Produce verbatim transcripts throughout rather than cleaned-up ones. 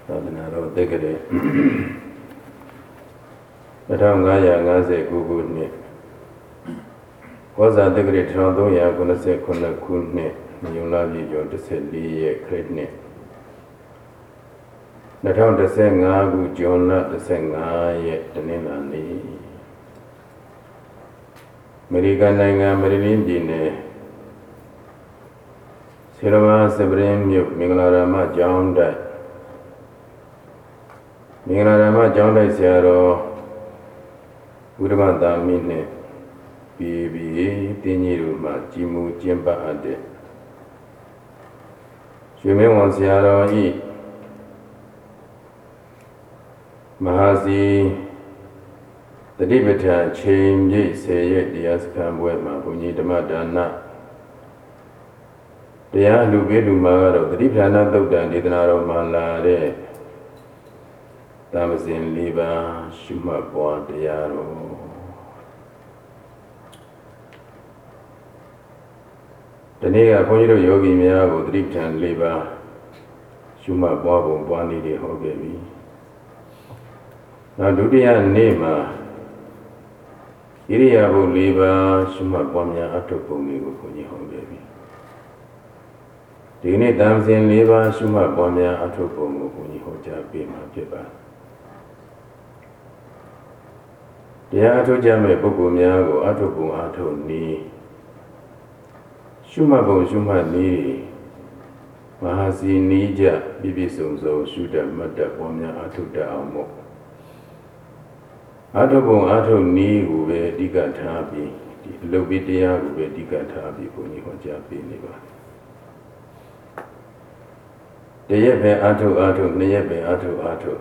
Sadhanaro Dekade Natangaya Gaze Gugune was a degree Trandoya Gunase Konakune, Yulavi Jodeseli, Kretne. Natang the Sengagu, Jona the Senga, yet the Nilani Americananga, Marilyn Dine Sirama Sabrim, Minglarama, John Dye Minglarama, John Dye Sierra Udamada Mine. Bibi Tiniruma, Jimu Jimba Ade. Jume was Yaro E. Mahazi, the Tibetan change, say it, the Askam Wema, who need the Madana. The Yalu Bedu Magaro, the Dipana Dodan, the Naro Malare. That was in Liba, Shuma Boa, the Yaro. The nigger Ponyo Yogi Miago, Driptan Liba, Shuma Bobo, Bani de Hogevi. Now, Dudia Nema Iriabo Liba, Shuma Bomia Atoponi, Puni Hogevi. Dine Damsin Liba, Shuma Bomia Atopomo, Puni Hoja Bima Piba. The Ato Jame Bogumiago, Atopo Ato Ni. Shuma bo Shuma ni Mahasi Nija Bibisumzo Shuda Mada Bomya Atuda Amo Atobo Ato ni Ube Diga Tabi Lobidia Ube Diga Tabi Puni Hoja Biniba The Yebe Ato Ato Neyebe Ato Ato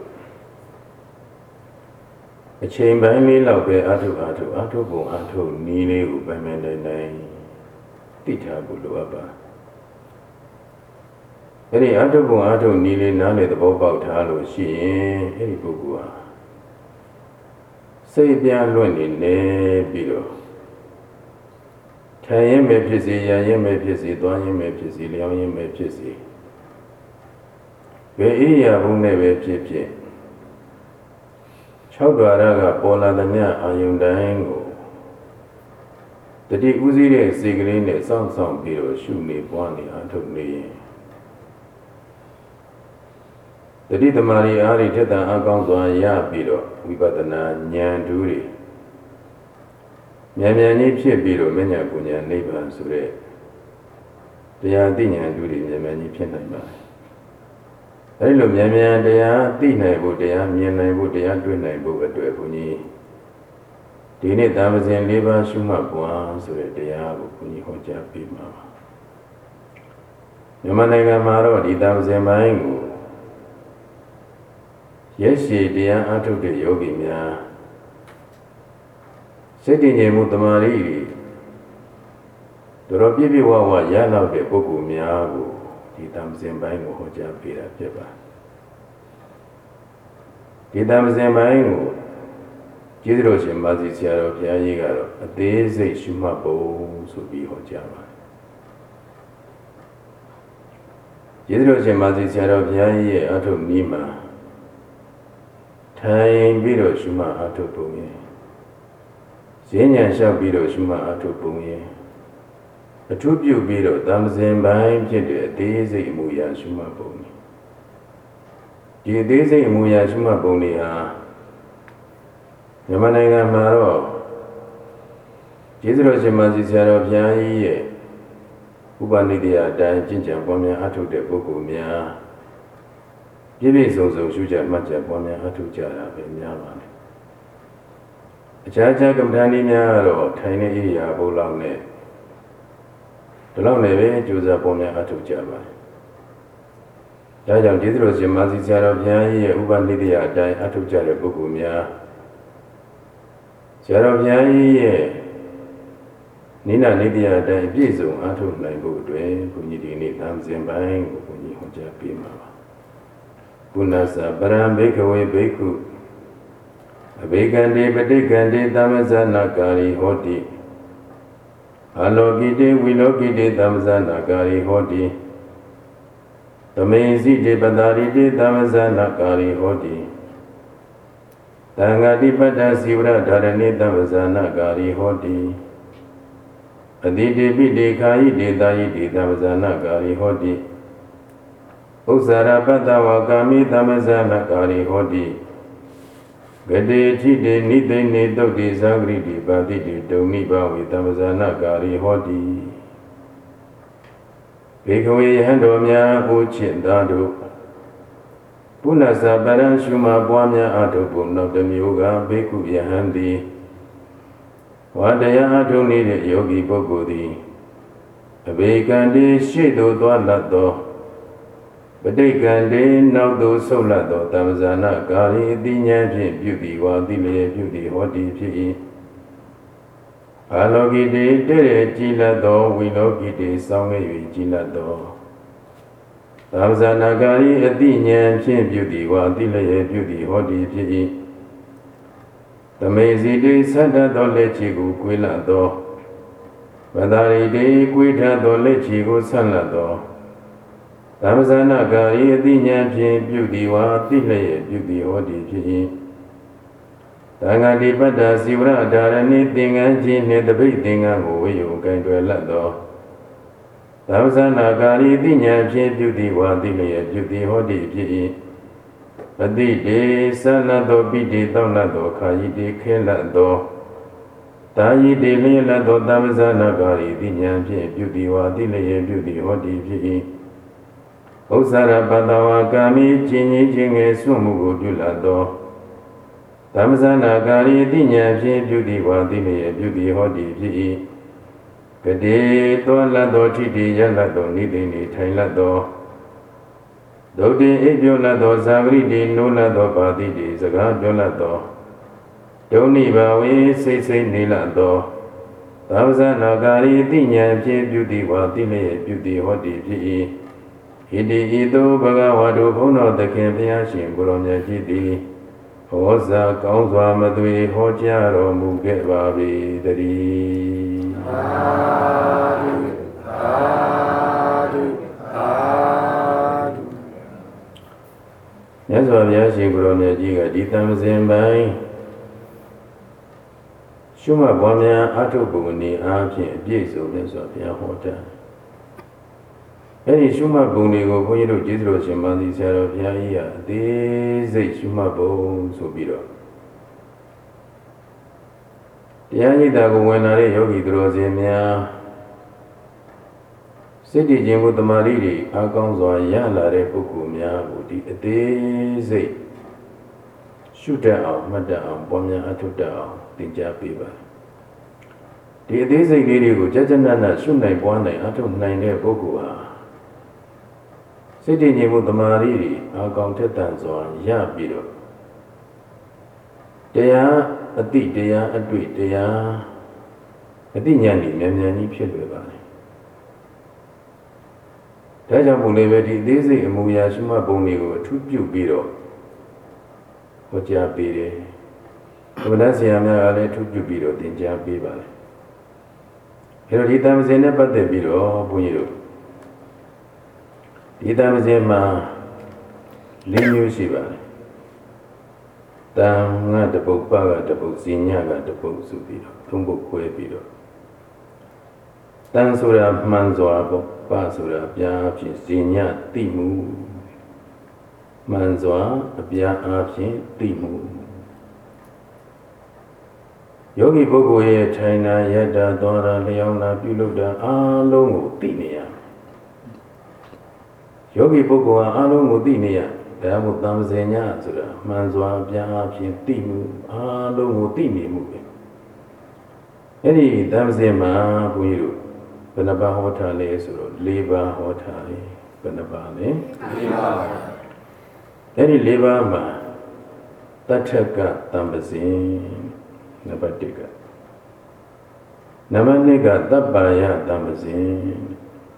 A chamber in Laube Ato Ato Ato Bo Ato Nile Ube Mende Tabuluaba. Any Atobo Ato Nili Nale the Boba Talo, she, any Bugua. Say Bian Lundi, ne Bido. Tayem Mepisi, Yayem Mepisi, Doyem Mepisi, Liam Mepisi. Veia Bune Vepipi. Chowdaraga, Bola the Nya, Ayundango. The deep Uzi cigarette, some some beetle, shoot me, Bonnie, and took me. The deed the Mari Ari did the Agonzo Ya beetle, we got the Nyan Duri. Yamani Pia beetle, Menya Gunya, neighbor and Sure. They are Dinian Duri, Yamani Pianama. I look Yamia, they are Dina, they are Miana, they are Dwina, Boga Dwebuni. Dine Damazin Liba Shuma Buan, so that they are Puni Hoja Pima. Yamanaga Maro, the Damazin Mango. Yes, she dear Ato de Yogi Mia. Sitting in Mutamari. The Robibi Wawa Yala de Bogu Miago, the Damazin Bango Hoja Pira Peba. The Damazin Mango. Jidroshi Maziciaro Piagaro, a daisy Shumabo, so be Hojama. Jidroshi Maziciaro Piaye, Ato Nima. Time Bido Shuma Ato Bunye. Zenya shall Bido Shuma Ato Bunye. A tribute Bido, Damzen Baim Jede, a daisy Muya Shuma Bunye. The daisy Muya Shuma Bunye. Yamananga Maro Jizro Maziciaro Piaye Ubanidia, Dai Jinja Bomia Atu de Bogumia Gibi Zozo Shuja Maja Bomia Atu Jara Benyaman. A Jaja Gamdani Miaro, Tiny Yabolane. The long neve, Juza Bomia Atu Java. Jaja Jizro Maziciaro Piaye Ubanidia, Dai Atu Jara Bogumia. Jarabia Nina Nidia Dai Bizo, Ato Naibo Dwe, Punidi Damzin Bang, Puni Hoja Pima. Punasa Baram Bakeaway Baku. A Bagande, Badegande, Damazana Gari Hoti. Alogide, Wilogide, Damzana Gari Hoti. Tamesi de Badari de Damazana Kari Hoti Tangati Pada Sivra Dharani Damazana Kari Hoti Adi de Bide Kai de Dai de Damazana Kari Hoti Usara Pada Wakami Damazana Kari Hoti Gade Chide Nide Nido de Zagri de Badi de Doni Bawi Damazana Kari Hoti Bhikkhave Handomya Uchin Dadu Punasa Paranshuma Bwamya Atupu Noktam Yoga Bhikkhu Yahandi Wadaya Atuni de Yogi Bogudi Abhikandi Shido Dwalato Badikandi Naudu Solato Tamzana Kari Dinyaji Beauty Wadili Beauty Hoti Pi Alogi de Tere Jilato Wilogi de Sangayu Jilato Tamzana Kari Adinyan Pin Beauty Wadili Beauty Hoti Pi Tamezi de Santa Dolechigu Quilato Badari de Quita Dolechigu Salato Tamzana Kari Adinyan Pin Beauty Wadili Beauty Hoti Pi Tangati Pada Sivra Dharani Tingan Jine the Big Tingan Uyu Kaidwelato Tamzana Kari Dinyan Pin Beauty Wadili Beauty Hoti Pi Adi de Salato Bidi Donato Kayi de Kelato Tayi de Lelato Tamzana Kari Dinyan Pin Beauty Wadili Beauty Hoti Pi Usara Padawa Kami Jini Jinge Sumugu Dulato Tamzana Kari Dinyan Pin Beauty Wadili Beauty Hoti Pi Kade Dolato Chidi Yalato Nidini Thailato Dodi Ebyolato Zagri de Nolato Padi de Zagabolato Doni Bawi Sese Nilato Tamzana Kari Dinyan Pin Beauty Wadili Beauty Hoti Pi Hidi Ido Bhagavado Bhuno Takin Pyashin Guromya Jidi Hosa Kaunzwa Madui Hojaro Muge Babi Dari Adu Adu Adu Nyaswa Pyashin Guromya Jiga Ditam Zimbai Shuma Bwamya Atubuni Apin Biso Nyaswa Pyahota Any Shuma Buni go Punyo Jidro Shimandi Saro Pyaya, they say Shuma Bo Subiro. The Anita when I yogi draws in ya City Jimbo the Maridi, Agonzo Yala Repukumia would they say shoot out, Madame Bomia Atuda, Tinja Piba. The days I gave you, Jajanana, Shunai Bwana, Atu Nine Bokua. Sitting in the Mariri, our countertans on Yabiro. They are a deed, they are a tweet, they are a dinyani, Namani Pilbani. Tajabulevati, this is a Muyashima Bonigo, two biro. What Yabiri? Venasiana, I took you biro, the Jabiba. Here he comes in about the biro, Buniro. Idamazema Linu Shiva Tanga the book Baga the book Zinyaga the book Subiro, Tumbo Quebiro Tansura Manzoa Basura Biapi Zinya Timu Manzoa Bia Api Timu Yogi Bogoye China Yada Dora Leona Biluda Alongo Tinia Yogi Boko Alo Mudinia, Damu Tamzenia, Manzwa Biapi Timu, Alo Mudini movie. Any Damzema Buiru, Benaba Hotale, Liba Hotale, Benabale, any Liba Ma, Tataka Tambazin, Nabatika Namanega Dabaya Tambazin.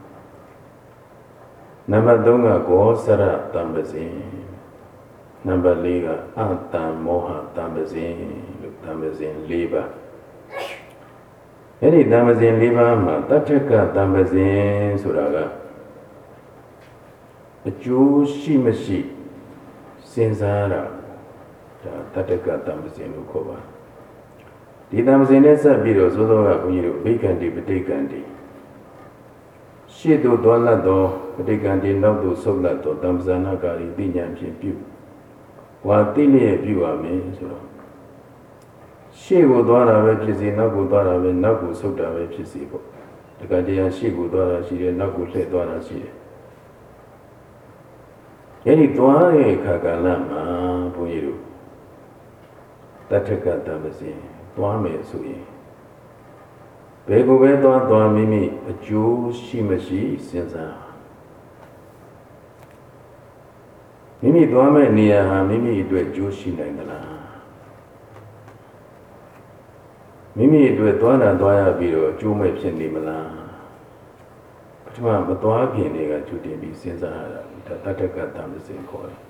Number Dunga Gosara Tambazin. Number Liga Atan Moha Tambazin, Tambazin Liba. Any Tambazin Liba, Tataka Tambazin Suraga. အကျိုးရှိမရှိစဉ်းစားတာဒါတတ္တကတမ္ပဇင်လို့ခေါ်ပါဒီတမ္ပဇင်နဲ့ဆက်ပြီးတော့သို့သောကဘုန်းကြီးတို့ဘိက္ခန္တိပဋိက္ခန္တိရှေ့သို့သွားလတ်သောပဋိက္ခန္တိနောက်သို့ဆုတ်လတ်သောတမ္ပဇာနာကာရီသိဉာဏ်ဖြင့်ပြုဝါသိလျက်ပြုရမယ်ဆိုတော့ရှေ့ကိုသွားတာပဲဖြစ်စေနောက်ကိုသွားတာပဲနောက်ကိုဆုတ်တာပဲဖြစ်စေပေါ့တက္ကတရားရှေ့ကိုသွားတာရှိတယ်နောက်ကိုလှည့်သွားတာရှိတယ်အဲဒီသွားတဲ့အခါကလည်းမှာဘုန်းကြီးတို့တထကတမစဉ်သွားမယ်ဆိုရင်ဘယ်ကိုပဲသွားသွားမိမိအကျိုးရှိမရှိစဉ်းစားမိမိသွားမဲ့နေရာဟာမိမိအတွက်အကျိုးရှိနိုင်သလားမိမိအတွက်သွားတာသွားရပြီးတော့အကျိုးမဲ့ဖြစ်နေမလားပထမမသွားခင်တွေကကြိုတင်ပြီးစဉ်းစားရတာဒါတထကတမစဉ်ခေါ်တယ်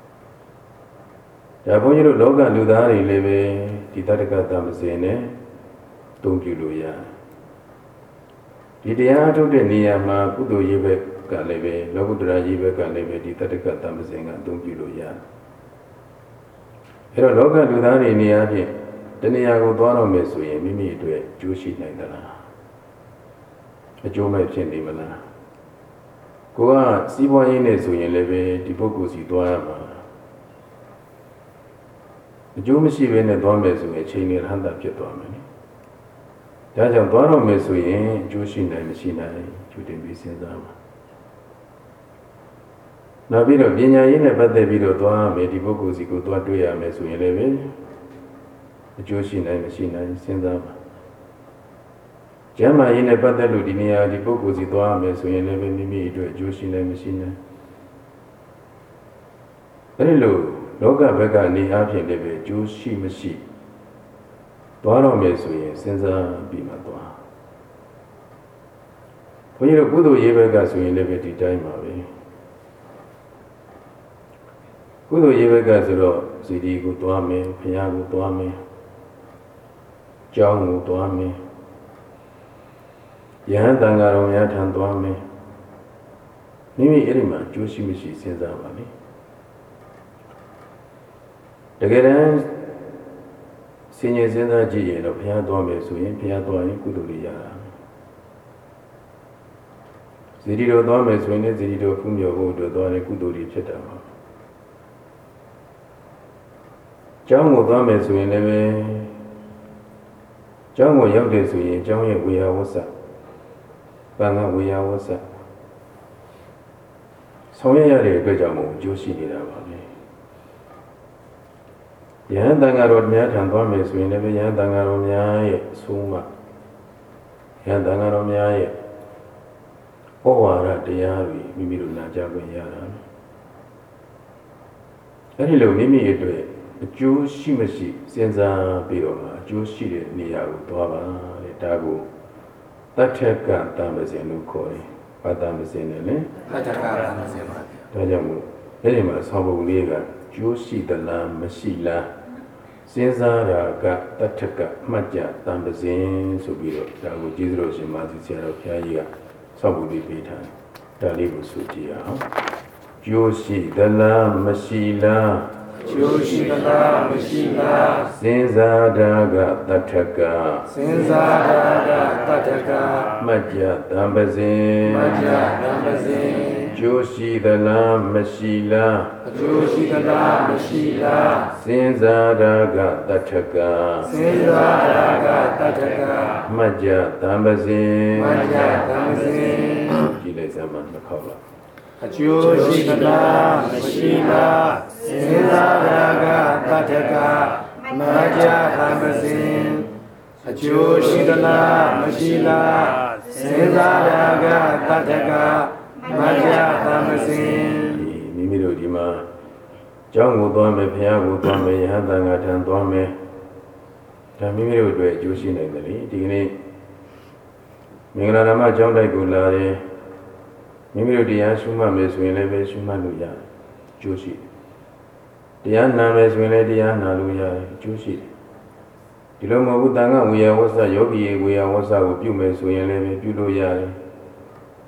ဒါဘုန်းကြီးတို့လောကလူသားတွေလည်းပဲဒီတတ္တကတမစဉ်နဲ့တုံ့ပြုလို့ရတယ်ဒီတရားထုတ်တဲ့နေရာမှာကုသိုလ်ရေးဘက်ကလည်းပဲလောကုတ္တရာရေးဘက်ကလည်းပဲဒီတတ္တကတမစဉ်ကအတုံ့ပြုလို့ရတယ်အဲတော့လောကလူသားတွေနေရာဖြင့်တနေရာကိုသွားတော့မယ်ဆိုရင်မိမိအတွက်ကျိုးရှိနိုင်သလားအကျိုးမဲ့ဖြစ်နေမလားကိုကစီးပွားရေးနဲ့ဆိုရင်လည်းပဲဒီပုဂ္ဂိုလ်စီသွားရမှာအကျိုးမရှိဘဲနဲ့သွားမယ်ဆိုရင်အချိန်နဲ့ဟန်တာဖြစ်သွားမယ်။ဒါကြောင့်သွားတော့မယ်ဆိုရင်အကျိုးရှိနိုင်မရှိနိုင်ကျူတင်ပြီးစဉ်းစားပါ။နောက်ပြီးတော့ပညာရေးနဲ့ပတ်သက်ပြီးတော့သွားမယ်ဒီပုဂ္ဂိုလ်စီကိုသွားတွေ့ရမယ်ဆိုရင်လည်းပဲအကျိုးရှိနိုင်မရှိနိုင်စဉ်းစားပါ။ကျမ်းမာရေးနဲ့ပတ်သက်လို့ဒီနေရာဒီပုဂ္ဂိုလ်စီသွားမယ်ဆိုရင်လည်းပဲမိမိအတွက်အကျိုးရှိနိုင်မရှိနိုင်အဲဒီလိုလောကဘက်ကနေအားဖြင့်လည်းပဲအကျိုးရှိမရှိသွားတော့မယ်ဆိုရင်စဉ်းစားပြီးမှသွားဘုန်းကြီးတို့ကုသိုလ်ရေးဘက်ကဆိုရင်လည်းပဲဒီတိုင်းပါပဲကုသိုလ်ရေးဘက်ကဆိုတော့စီဒီကိုသွားမယ်ဘုရားကိုသွားမယ်ကျောင်းကိုသွားမယ်ယဟန်တန်ဃာတော်များထံသွားမယ်မိမိအဲ့ဒီမှာအကျိုးရှိမရှိစဉ်းစားပါလိမ့်တကယ်တမ်းစင်ញစဉ်းစားကြည့်ရင်တော့ဘုရားသွားမယ်ဆိုရင်ဘုရားသွားရင်ကုသိုလ်တွေရတာဇီတိတော်သွားမယ်ဆိုရင်လည်းဇီတိတော်ဖူးမြော်ဖို့အတွက်သွားတဲ့ကုသိုလ်တွေဖြစ်တာပါကျောင်းကိုသွားမယ်ဆိုရင်လည်းပဲကျောင်းကိုရောက်တယ်ဆိုရင်ကျောင်းရဲ့ဝေယဝဆပန်ကဝေယဝဆဆောင်ရွက်ရတဲ့အတွက်ကြောင့်မို့အကျိုးရှိနေတာပါပဲယဟန်တန်ဃာတော်များထံသွားမယ်ဆိုရင်လည်းယဟန်တန်ဃာတော်များရဲ့အဆုံးအမယဟန်တန်ဃာတော်များရဲ့ဩဝါဒတရားတွေမိမိတို့နာကြားခွင့်ရတာအဲဒီလိုမိမိအတွက်အကျိုးရှိမရှိစဉ်းစားပြီးတော့မှအကျိုးရှိတဲ့နေရာကိုသွားပါတဲ့ဒါကိုတထကတမစဉ်လို့ခေါ်တယ်ဘာတမစဉ်လဲလဲတထကတမစဉ်ပါဒါကြောင့်မို့အဲဒီမှာဆောင်းပုံလေးကကျိုးရှိသလားမရှိလားစဉ်းစားတာကတထကအမှတ်ကြတံပဇင်ဆိုပြီးတော့ဒါကိုကျေးဇူးတော်ရှင်မာသီဆရာတော်ဘုရားကြီးကဆောက်ပုံလေးပေးထားတယ်ဒါလေးကိုဆိုကြည့်အောင်ကျိုးရှိသလားမရှိလားကျိုးရှိသလားမရှိလားစဉ်းစားတာကတထကစဉ်းစားတာကတထကမှတ်ကြတံပဇင်မှတ်ကြတံပဇင်ကျိုးရှိသလားမရှိလားအကျိုးရှိသလားမရှိလားစဉ်းစားတာကတထကစဉ်းစားတာကတထကမှတ်ကြတံပဇင်မှတ်ကြတံပဇင်ကြည့်လိုက်စမ်းပါတစ်ခေါက်လားအကျိုးရှိသလားမရှိလားစဉ်းစားတာကတထကမှတ်ကြတံပဇင်အကျိုးရှိသလားမရှိလားစဉ်းစားတာကတထကမကြတမစင်မိမိတို့ဒီမှာကျောင်းကိုသွားမယ်ဘုရားကိုသွားမယ်ယဟန်တန်ဃာထံသွားမယ်ဒါမိမိတို့အတွက်အကျိုးရှိနိုင်တယ်လေဒီကနေ့မင်္ဂလာဓမ္မကျောင်းတိုက်ကိုလာတယ်မိမိတို့တရားရှုမှတ်မယ်ဆိုရင်လည်းပဲရှုမှတ်လို့ရတယ်အကျိုးရှိတယ်တရားနာမယ်ဆိုရင်လည်းတရားနာလို့ရတယ်အကျိုးရှိတယ်ဒီလိုမဟုတ်ဘူးတန်ခါဝေယဝဆယောဂီဝေယဝဆကိုပြုမယ်ဆိုရင်လည်းပဲပြုလို့ရတယ်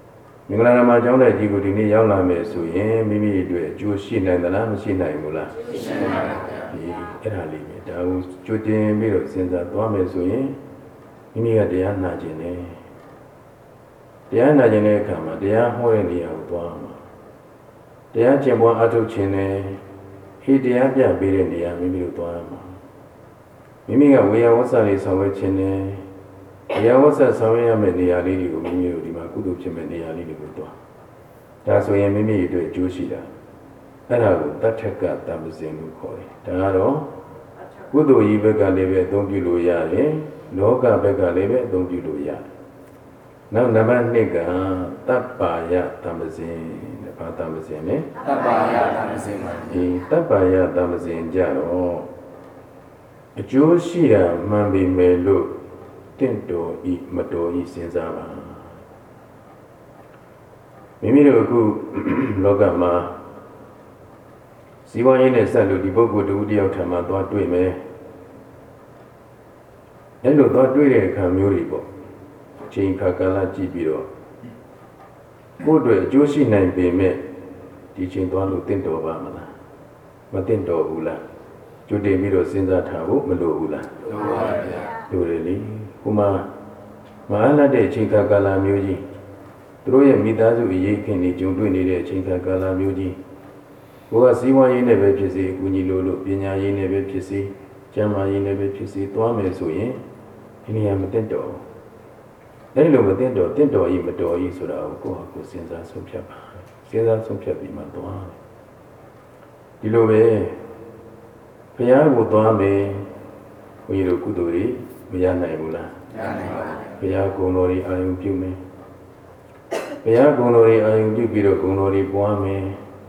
မင်္ဂလာဓမ္မကျောင်းတဲ့ကြီးကိုဒီနေ့ရောက်လာမယ်ဆိုရင်မိမိအတွက်အကျိုးရှိနိုင်သလားမရှိနိုင်ဘူးလားရှိနိုင်ပါဘူးဒီအဲ့ဒါလေးပဲဒါကိုကြိုတင်ပြီးတော့စဉ်းစားသွားမယ်ဆိုရင်မိမိကတရားနာကျင်တယ်တရားနာကျင်တဲ့အခါမှာတရားဟောတဲ့နေရာကိုသွားမှာတရားကျင့်ပွားအထုတ်ခြင်းနဲ့ဟိတရားပြပေးတဲ့နေရာမိမိတို့သွားမှာမိမိကဝေယဝဆလေးဆောင်ရွက်ခြင်းနဲ့ဝေယဝဆဆောင်ရွက်ရမယ့်နေရာလေးတွေကိုမိမိတို့ဒီမှာကုသိုလ်ဖြစ်မယ့်နေရာလေးတွေကိုသွားဒါဆိုရင်မိမိအတွက်အကျိုးရှိတာအဲ့ဒါကိုတထက်ကတမ္ပဇင်လို့ခေါ်တယ်ဒါကတော့ကုသိုလ်ကြီးဘက်ကလည်းပဲအသုံးပြုလို့ရတယ်လောကဘက်ကလည်းပဲအသုံးပြုလို့ရတယ်နောက်နံပါတ်နှစ်ကတပ္ပါယတမ္ပဇင်တဲ့ဘာတမ္ပဇင်လဲတပ္ပါယတမ္ပဇင်ပါဒီတပ္ပါယတမ္ပဇင်ကြတော့အကျိုးရှိတာမှန်ပြီမယ်လို့တင့်တော်ဤမတော်ဤစဉ်းစားပါမိမိတို့အခုလောကမှာဇီဝရင်းနဲ့ဆက်လို့ဒီပုဂ္ဂိုလ်တူတယောက်ထံမှာသွားတွေ့မယ်အဲ့လိုသွားတွေ့တဲ့အခါမျိုးတွေပေါ့အချိန်ခါကာလကြည့်ပြီးတော့ကိုယ့်အတွက်အကျိုးရှိနိုင်ပေမဲ့ဒီချိန်သွားလို့တင့်တော်ပါမလားမတင့်တော်ဘူးလားကြိုတင်ပြီးတော့စဉ်းစားထားဖို့မလိုဘူးလားလိုပါဗျာလိုတယ်လေခုမှမအားလတ်တဲ့အချိန်ခါကာလမျိုးကြီးသူတို့ရဲ့မိသားစုအရေးခင်နေကြုံတွေ့နေတဲ့အချိန်ခါကာလမျိုးကြီးကိုယ်ကစီးပွားရေးနဲ့ပဲဖြစ်စေအကူအညီလိုလို့ပညာရေးနဲ့ပဲဖြစ်စေကျန်းမာရေးနဲ့ပဲဖြစ်စေသွားမယ်ဆိုရင်ဒီနေရာမတင့်တော်အဲ့လိုမတင့်တော်တင့်တော်ကြီးမတော်ကြီးဆိုတာကိုကိုယ့်ဟာကိုယ်စဉ်းစားဆုံးဖြတ်ပါစဉ်းစားဆုံးဖြတ်ပြီးမှသွားဒီလိုပဲဘုရားကိုသွားမယ်ဘုန်းကြီးတို့ကုသိုလ်တွေမရနိုင်ဘူးလားရနိုင်ပါဘူးဘုရားဂုဏ်တော်တွေအာရုံပြုမယ်ဘုရားဂုဏ်တော်တွေအာရုံပြုပြီးတော့ဂုဏ်တော်တွေပွားမယ်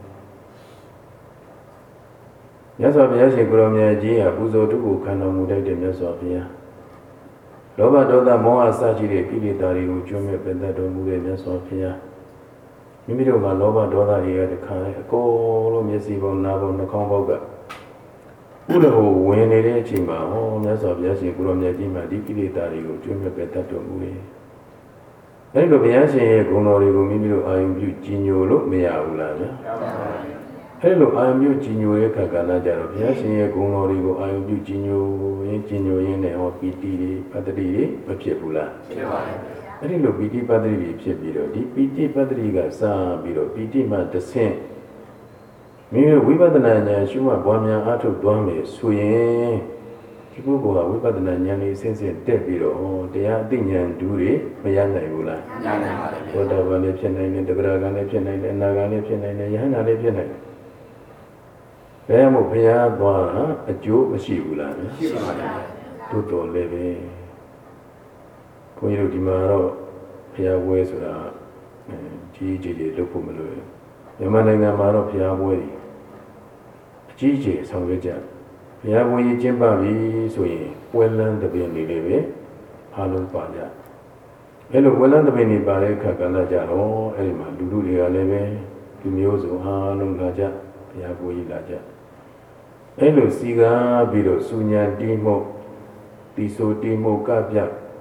မြတ်စွာဘုရားရှင်ကိုရောင်မြတ်ကြီးဟာပူဇော်တုကိုခံတော်မူတတ်တဲ့မြတ်စွာဘုရားလောဘဒေါသမောဟစရှိတဲ့ကိလေသာတွေကိုကျွမ်းမဲ့ပင်သက်တော်မူတဲ့မြတ်စွာဘုရားမိမိတို့မှာလောဘဒေါသတွေကတခါလေအကုန်လုံးမျက်စိပေါင်းနားပေါင်းနှာခေါင်းပေါက်ကဥဒ္ဓဟိုဝင်နေတဲ့အချိန်မှာဟောမြတ်စွာဘုရားရှင်ကိုရောင်မြတ်ကြီးမှာဒီကိလေသာတွေကိုကျွမ်းမဲ့ပင်သက်တော်မူတယ်အဲဒီလိုဘုရားရှင်ရဲ့ဂုဏ်တော်တွေကိုမိမိတို့အာရုံပြုကြည်ညိုလို့မရဘူးလားဗျာအဲ့လိုအာယုံပြုကြည်ညိုရဲ့ခါကလာကြတော့ဘုရားရှင်ရဲ့ဂုဏ်တော်တွေကိုအာယုံပြုကြည်ညိုရင်းကြည်ညိုရင်းနဲ့ဟောပီတိတွေပတ္တိတွေမဖြစ်ဘူးလားဖြစ်ပါဘူးအဲ့ဒီလိုပီတိပတ္တိတွေဖြစ်ပြီးတော့ဒီပီတိပတ္တိကစပြီးတော့ပီတိမှတဆင့်မိမိဝိပဿနာဉာဏ်ရှုမှတ်ပွားများအားထုတ်သွားမယ်ဆိုရင်ဒီပုဂ္ဂိုလ်ဟာဝိပဿနာဉာဏ်လေးဆင်းဆင်းတက်ပြီးတော့ဟောတရားအသိဉာဏ်ဓုတွေမရနိုင်ဘူးလားရနိုင်ပါလေဘောဓဘာလည်းဖြစ်နိုင်တယ်တဂရကလည်းဖြစ်နိုင်တယ်အနာကလည်းဖြစ်နိုင်တယ်ယဟန္တာလည်းဖြစ်နိုင်တယ်ဘယ်မှာဘုရားသွားတာအကျိုးမရှိဘူးလားရှိပါဘူးတို့တော်လည်းပဲဘုန်းကြီးတို့ဒီမှာတော့ဘုရားဝဲဆိုတာကြီးကြီးတွေလုပ်ဖို့မလိုဘူးမြန်မာနိုင်ငံမှာတော့ဘုရားဝဲတွေအကြီးကြီးဆောင်ရွက်ကြဘုရားဝဲကြီးကျင်းပပြီဆိုရင်ပွဲလန်းတပင်းနေလေပဲအားလုံးပါကြအဲလိုပွဲလန်းတပင်းနေပါတဲ့အခါကလည်းကြတော့အဲဒီမှာလူလူတွေကလည်းပဲလူမျိုးစုအားလုံးလာကြဘုရားဝဲကြီးလာကြအဲ့လိုစီကားပြီးတော့စူညာတီးမှုတီဆိုတီးမှုကပြ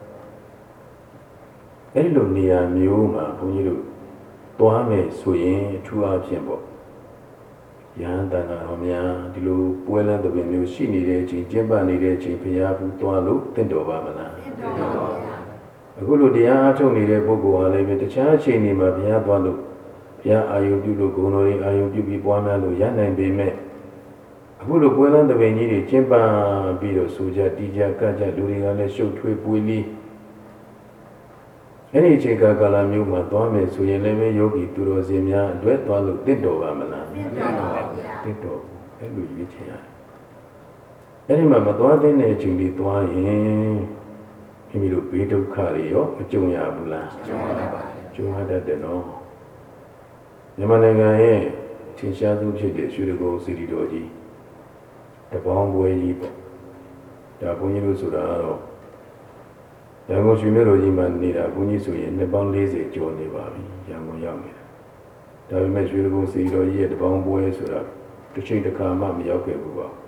အဲ့လိုနေရာမျိုးမှာဘုန်းကြီးတို့သွားမယ်ဆိုရင်အထူးအားဖြင့်ပေါ့ယဟန်တန်ဃာတော်များဒီလိုပွဲလန်းတဲ့မျိုးရှိနေတဲ့အချိန်ကျင့်ပနေတဲ့အချိန်ဘုရားဘူးသွားလို့တင့်တော်ပါမလားတင့်တော်ပါဗျာအခုလိုတရားအားထုတ်နေတဲ့ပုဂ္ဂိုလ်ဟာလည်းပဲတခြားအချိန်တွေမှာဘုရားသွားလို့ဘုရားအာယုပြုလို့ဂုဏ်တော်တွေအာယုပြုပြီးပွားများလို့ရနိုင်ပေမဲ့အခုလိုပွဲလန်းတဲ့ပင်ကြီးတွေကျင်းပပြီးတော့ဆိုကြတီးကြကကြလူတွေကလည်းရှုပ်ထွေးပွေးလီအဲ့ဒီအချိန်ကာလမျိုးမှာသွားမယ်ဆိုရင်လည်းယောဂီသူတော်စင်များအတွက်သွားလို့တင့်တော်ပါမလားတင့်တော်ပါဗျာတင့်တော်အဲ့လိုရွေးချယ်ရတယ်အဲ့ဒီမှာမသွားတဲ့အချိန်လေးသွားရင်မိမိတို့ဘေးဒုက္ခတွေရောမကြုံရဘူးလားကြုံရပါဘူးကြုံရတတ်တယ်နော်မြန်မာနိုင်ငံရဲ့ထင်ရှားဆုံးဖြစ်တဲ့ရွှေတကုံစီရီတော်ကြီးတပေါင်းပွဲကြီးပေါ့ဒါဘုန်းကြီးတို့ဆိုတာတော့ရန်ကုန်ရွှေမြို့တော်ကြီးမှာနေတာဘုန်းကြီးဆိုရင်နှစ်ပေါင်း၄၀ကျော်နေပါပြီရန်ကုန်ရောက်နေတာဒါပေမဲ့ရွှေတကုံစီရီတော်ကြီးရဲ့တပေါင်းပွဲဆိုတာတစ်ချိန်တစ်ခါမှမရောက်ခဲ့ဘူးပါ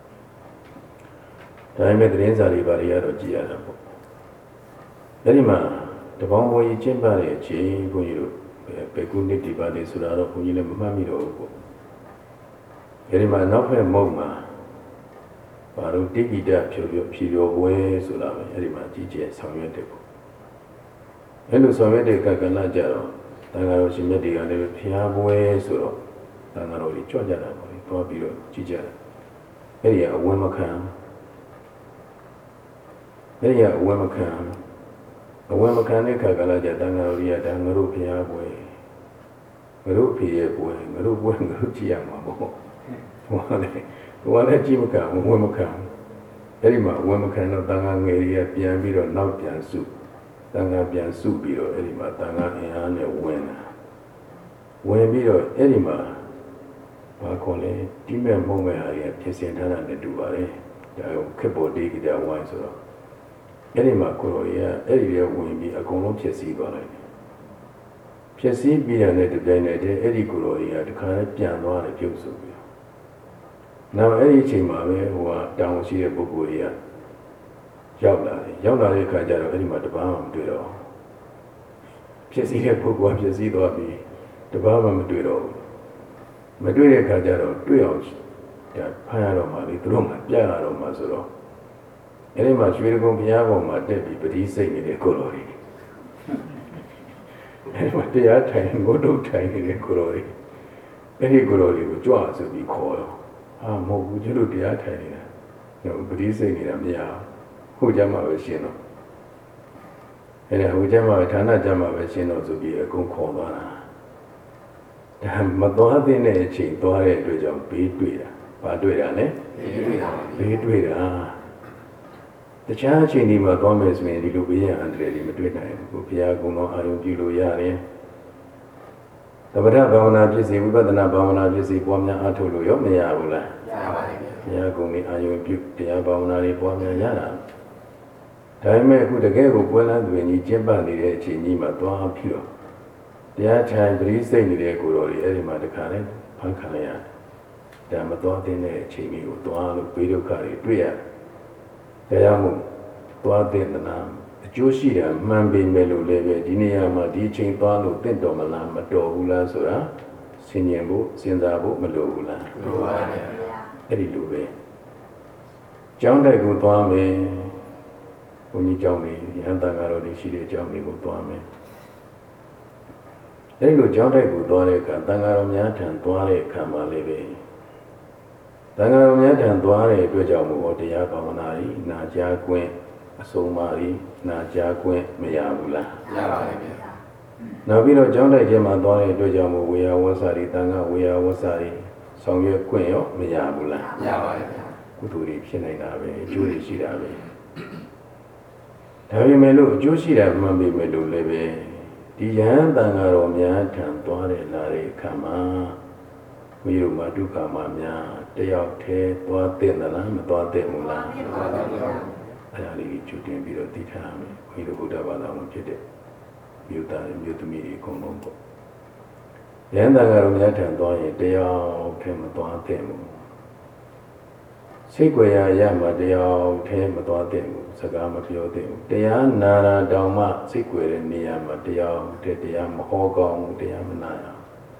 ဒါပေမဲ့သတင်းစာတွေဘာတွေကတော့ကြည်ရတာပေါ့အဲဒီမှာတပေါင်းပွဲကြီးကျင်းပတဲ့အချိန်ဘုန်းကြီးတို့ပေကုနှစ်ဒီပါလေဆိုတာတော့ဘုန်းကြီးလည်းမမှတ်မိတော့ဘူးပေါ့အဲဒီမှာနောက်ဖက်မုံမှာဘာလို့တိပိတဖြိုဖြိုဖြီဖြိုပွဲဆိုတာပဲအဲဒီမှာကြီးကျယ်ဆောင်ရွက်တယ်ပေါ့အဲလိုဆောင်ရွက်တဲ့ကကလကြတော့တန်ဃာတော်ရှင်မြတ်တွေကလည်းဖျားပွဲဆိုတော့တန်ဃာတော်တွေကြွကြတာပေါ့သွားပြီးတော့ကြီးကြတယ်အဲဒီကအဝင်းမခံအဲဒီကအဝင်းမခံအဝင်းမခံတဲ့ခါကလည်းကြတန်ဃာတော်တွေကဒါငါတို့ဖျားပွဲငါတို့ဖေရဲ့ပွဲငါတို့ပွဲငါတို့ကြည့်ရမှာပေါ့ဟိုကလည်းဟိုကလည်းကြည့်မခံဘူးဝင်းမခံအဲ့ဒီမှာဝင်းမခံတော့တန်ခါငယ်တွေကပြန်ပြီးတော့နောက်ပြန်စုတန်ခါပြန်စုပြီးတော့အဲ့ဒီမှာတန်ခါအင်အားနဲ့ဝင်လာဝင်ပြီးတော့အဲ့ဒီမှာဘာခေါ်လဲတိမဲ့မုံမဲ့ဟာတွေဖြစ်စင်ထားတာနဲ့တူပါတယ်ဒါကိုခက်ပေါ်တေးကြဝိုင်းဆိုတော့အဲ့ဒီမှာကိုရိုရီကအဲ့ဒီရဲ့ဝင်ပြီးအကုန်လုံးဖြစ်စီသွားလိုက်တယ်ဖြစ်စီပြီးရတဲ့တပြိုင်နက်တည်းအဲ့ဒီကိုရိုရီကတခါလဲပြန်သွားတယ်ပြုတ်ဆိုပြီးနောက်အဲ့ဒီအချိန်မှာပဲဟိုကတောင်းရှိတဲ့ပုဂ္ဂိုလ်တွေကရောက်လာတယ်ရောက်လာတဲ့အခါကျတော့အဲ့ဒီမှာတပားမှမတွေ့တော့ဖြစ်စီတဲ့ပုဂ္ဂိုလ်ကဖြစ်စီသွားပြီးတပားမှမတွေ့တော့ဘူးမတွေ့တဲ့အခါကျတော့တွေ့အောင်ဒါဖမ်းရတော့မှလေသူတို့မှပြရတော့မှဆိုတော့အဲ့ဒီမှာရွှေကုန်းဘုရားကောင်မှာတက်ပြီးပတိစိတ်နေတဲ့ကိုလိုတွေအဲ့ဒီမှာတရားထိုင်ငို့တုတ်ထိုင်နေတဲ့ကိုလိုတွေအဲ့ဒီကိုလိုတွေကိုကြွဆိုပြီးခေါ်တော့အာမဟုတ်ဘူးကျလို့တရားထိုင်နေတာဟိုပတိစိတ်နေတာမရဘူးဟိုကြမှာပဲရှင်းတော့အဲ့ဒါဟိုကြမှာဌာနကြမှာပဲရှင်းတော့ဆိုပြီးအကုန်ခေါ်သွားတာဒါမသွားတဲ့အချိန်သွားတဲ့အတွက်ကြောင့်ဘေးတွေ့တာဘာတွေ့တာလဲဘေးတွေ့တာဘေးတွေ့တာတခြားအချိန်ဒီမှာသွားမယ်ဆိုရင်ဒီလိုဘေးရအန္တရာယ်တွေမတွေ့နိုင်ဘူးဘုရားကုံတော်အာရုံပြုလို့ရတယ်သမထဘာဝနာဖြစ်စေဝိပဿနာဘာဝနာဖြစ်စေပွားများအားထုတ်လို့ရောမရဘူးလားရပါတယ်ဗျာဘုရားကုံကြီးအာရုံပြုတရားဘာဝနာတွေပွားများရတာဒါပေမဲ့အခုတကယ်ကိုပွဲလန်းသူကြီးကျင့်ပနေတဲ့အချိန်ကြီးမှာသွားပြီးတော့တရားထိုင်ပရိစိတ်နေတဲ့ကိုယ်တော်ကြီးအဲ့ဒီမှာတခါလဲဖန်ခံရဒါမသွားတဲ့အချိန်ကြီးကိုသွားလို့ဘေးဒုက္ခတွေတွေ့ရတရားမှုသွားတဲ့နာအကျိုးရှိတာမှန်ပေမဲ့လို့လည်းပဲဒီနေရာမှာဒီအချိန်သွားလို့တင့်တော်မလားမတော်ဘူးလားဆိုတာဆင်ញင်ဖို့စဉ်းစားဖို့မလိုဘူးလားလိုပါတယ်အဲ့ဒီလိုပဲကျောင်းတိုက်ကိုသွားမယ်ဘုန်းကြီးကျောင်းလေးရဟန်းတန်ဃာတော်တွေရှိတဲ့ကျောင်းလေးကိုသွားမယ်အဲ့လိုကျောင်းတိုက်ကိုသွားတဲ့အခါတန်ဃာတော်များထံသွားတဲ့အခါမှာလည်းပဲတန်ဃာတော်များထံသွားတဲ့အတွက်ကြောင့်မို့တရားဘာဝနာကြီးနာကြားခွင့်အဆုံးအမကြီးနာကြားခွင့်မရဘူးလားရပါတယ်ဗျာနောက်ပြီးတော့ကျောင်းတိုက်ထဲမှာသွားတဲ့အတွက်ကြောင့်မို့ဝေယဝဆာရီတန်ဃာဝေယဝဆာရီဆောင်ရွက်ခွင့်ရောမရဘူးလားရပါတယ်ဗျာကုသိုလ်တွေဖြစ်နေတာပဲအကျိုးတွေရှိတာပဲဒါပေမဲ့လို့အကျိုးရှိတာမှန်ပေမဲ့လို့လည်းပဲဒီယဟန်တန်ဃာတော်များထံသွားတဲ့လာတဲ့အခါမှာမိတို့မှာဒုက္ခမှာများတယောက်တည်းသွားတဲ့လားမသွားတဲ့ဘူးလားအဲ့ဒါလေးကျူတင်ပြီးတော့သိထားမယ်မိတို့ဘုရားဘာသာဝင်ဖြစ်တဲ့မြို့သားမြို့သမီးတွေအကုန်လုံးပေါ့ယဟန်တန်ဃာတော်များထံသွားရင်တယောက်တည်းမသွားတဲ့ဘူးစိတ်ကြွယ်ရရမှာတယောက်တည်းမသွားတဲ့ဘူးစကားမပြောတဲ့ဘူးတရားနာတာတောင်မှစိတ်ကြွယ်တဲ့နေရာမှာတယောက်တည်းတရားမဟောကောင်းဘူးတရားမနာရ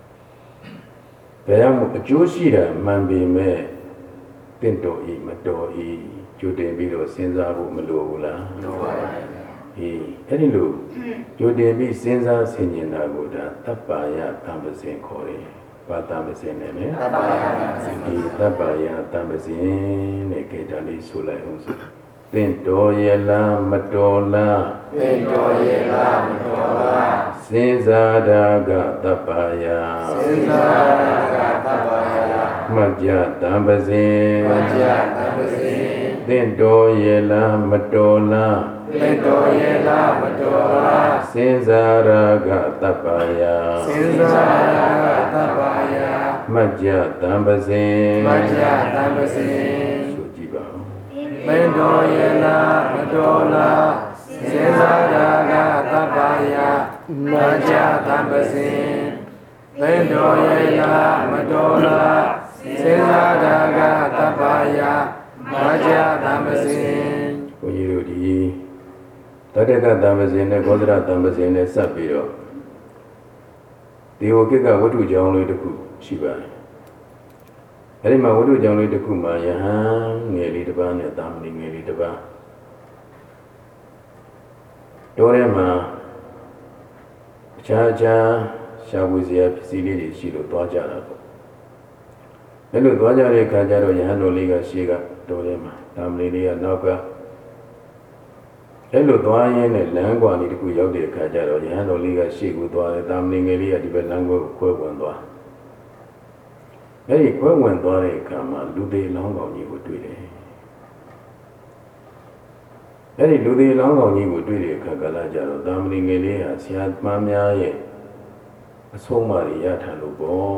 တရားမှုအကျိုးရှိတာမှန်ပေမဲ့တင့်တော်ဤမတော်ဤကြိုတင်ပြီးတော့စဉ်းစားဖို့မလိုဘူးလားလိုပါဘူးဟေးအဲ့ဒီလိုကြိုတင်ပြီးစဉ်းစားဆင်ခြင်တာကိုဒါတပ္ပါယတံပစင်ခေါ်တယ်ဘာတံပစင်နဲ့လဲတပ္ပါယတံပစင်ဒီတပ္ပါယတံပစင်နဲ့ကြတာလေးဆိုလိုက်အောင်ဆိုတင့်တော်ရဲ့လားမတော်လားတင့်တော်ရဲ့လားမတော်လားစဉ်းစားတာကတပ္ပါယစဉ်းစားတာကတပ္ပါယမှတ်ကြတံပစင်မှတ်ကြတံပစင်တင့်တော်ရဲ့လားမတော်လားတင့်တော်ရဲ့လားမတော်လားစဉ်းစားတာကတပ္ပါယစဉ်းစားတာကတပ္ပါယမှတ်ကြတံပစင်မှတ်ကြတံပစင်ဆိုကြည့်ပါဦးတင့်တော်ရဲ့လားမတော်လားစဉ်းစားတာကတပ္ပါယမှတ်ကြတံပစင်တင့်တော်ရဲ့လားမတော်လားစဉ်းစားတာကတပ္ပါယမှတ်ကြတံပစင်ဘုန်းကြီးတို့ဒီတတ္တကတံပစင်နဲ့ဂောဒရတံပစင်နဲ့စပ်ပြီးတော့ဒီဝကိကဝတ္ထုကြောင့်လေးတစ်ခုရှိပါတယ်အဲ့ဒီမှာဝတ္ထုကြောင့်လေးတစ်ခုမှာယဟန်ငယ်လေးတစ်ပါးနဲ့တာမဏေငယ်လေးတစ်ပါးတို့ထဲမှာအခြားအခြားရှားဝေစရာပစ္စည်းလေးတွေရှိလို့သွားကြတာပေါ့အဲ့လိုသွားကြတဲ့အခါကျတော့ယဟန်တော်လေးကရှေ့ကတို့ထဲမှာတာမဏေလေးကနောက်ကအဲ့လိုသွားရင်းနဲ့လမ်းကွာလေးတစ်ခုရောက်တဲ့အခါကျတော့ယဟန်တော်လေးကရှေ့ကိုသွားတယ်တာမဏေငယ်လေးကဒီဘက်လမ်းကိုခွဲဝင်သွားအဲ့ဒီခွဲဝင်သွားတဲ့အခါမှာလူသေးလောင်းကောင်ကြီးကိုတွေ့တယ်အဲ့ဒီလူသေးလောင်းကောင်ကြီးကိုတွေ့တဲ့အခါကလည်းကြတော့တာမဏေငယ်လေးဟာဆရာမများရဲ့အဆုံးအမတွေရထားလို့ပေါ့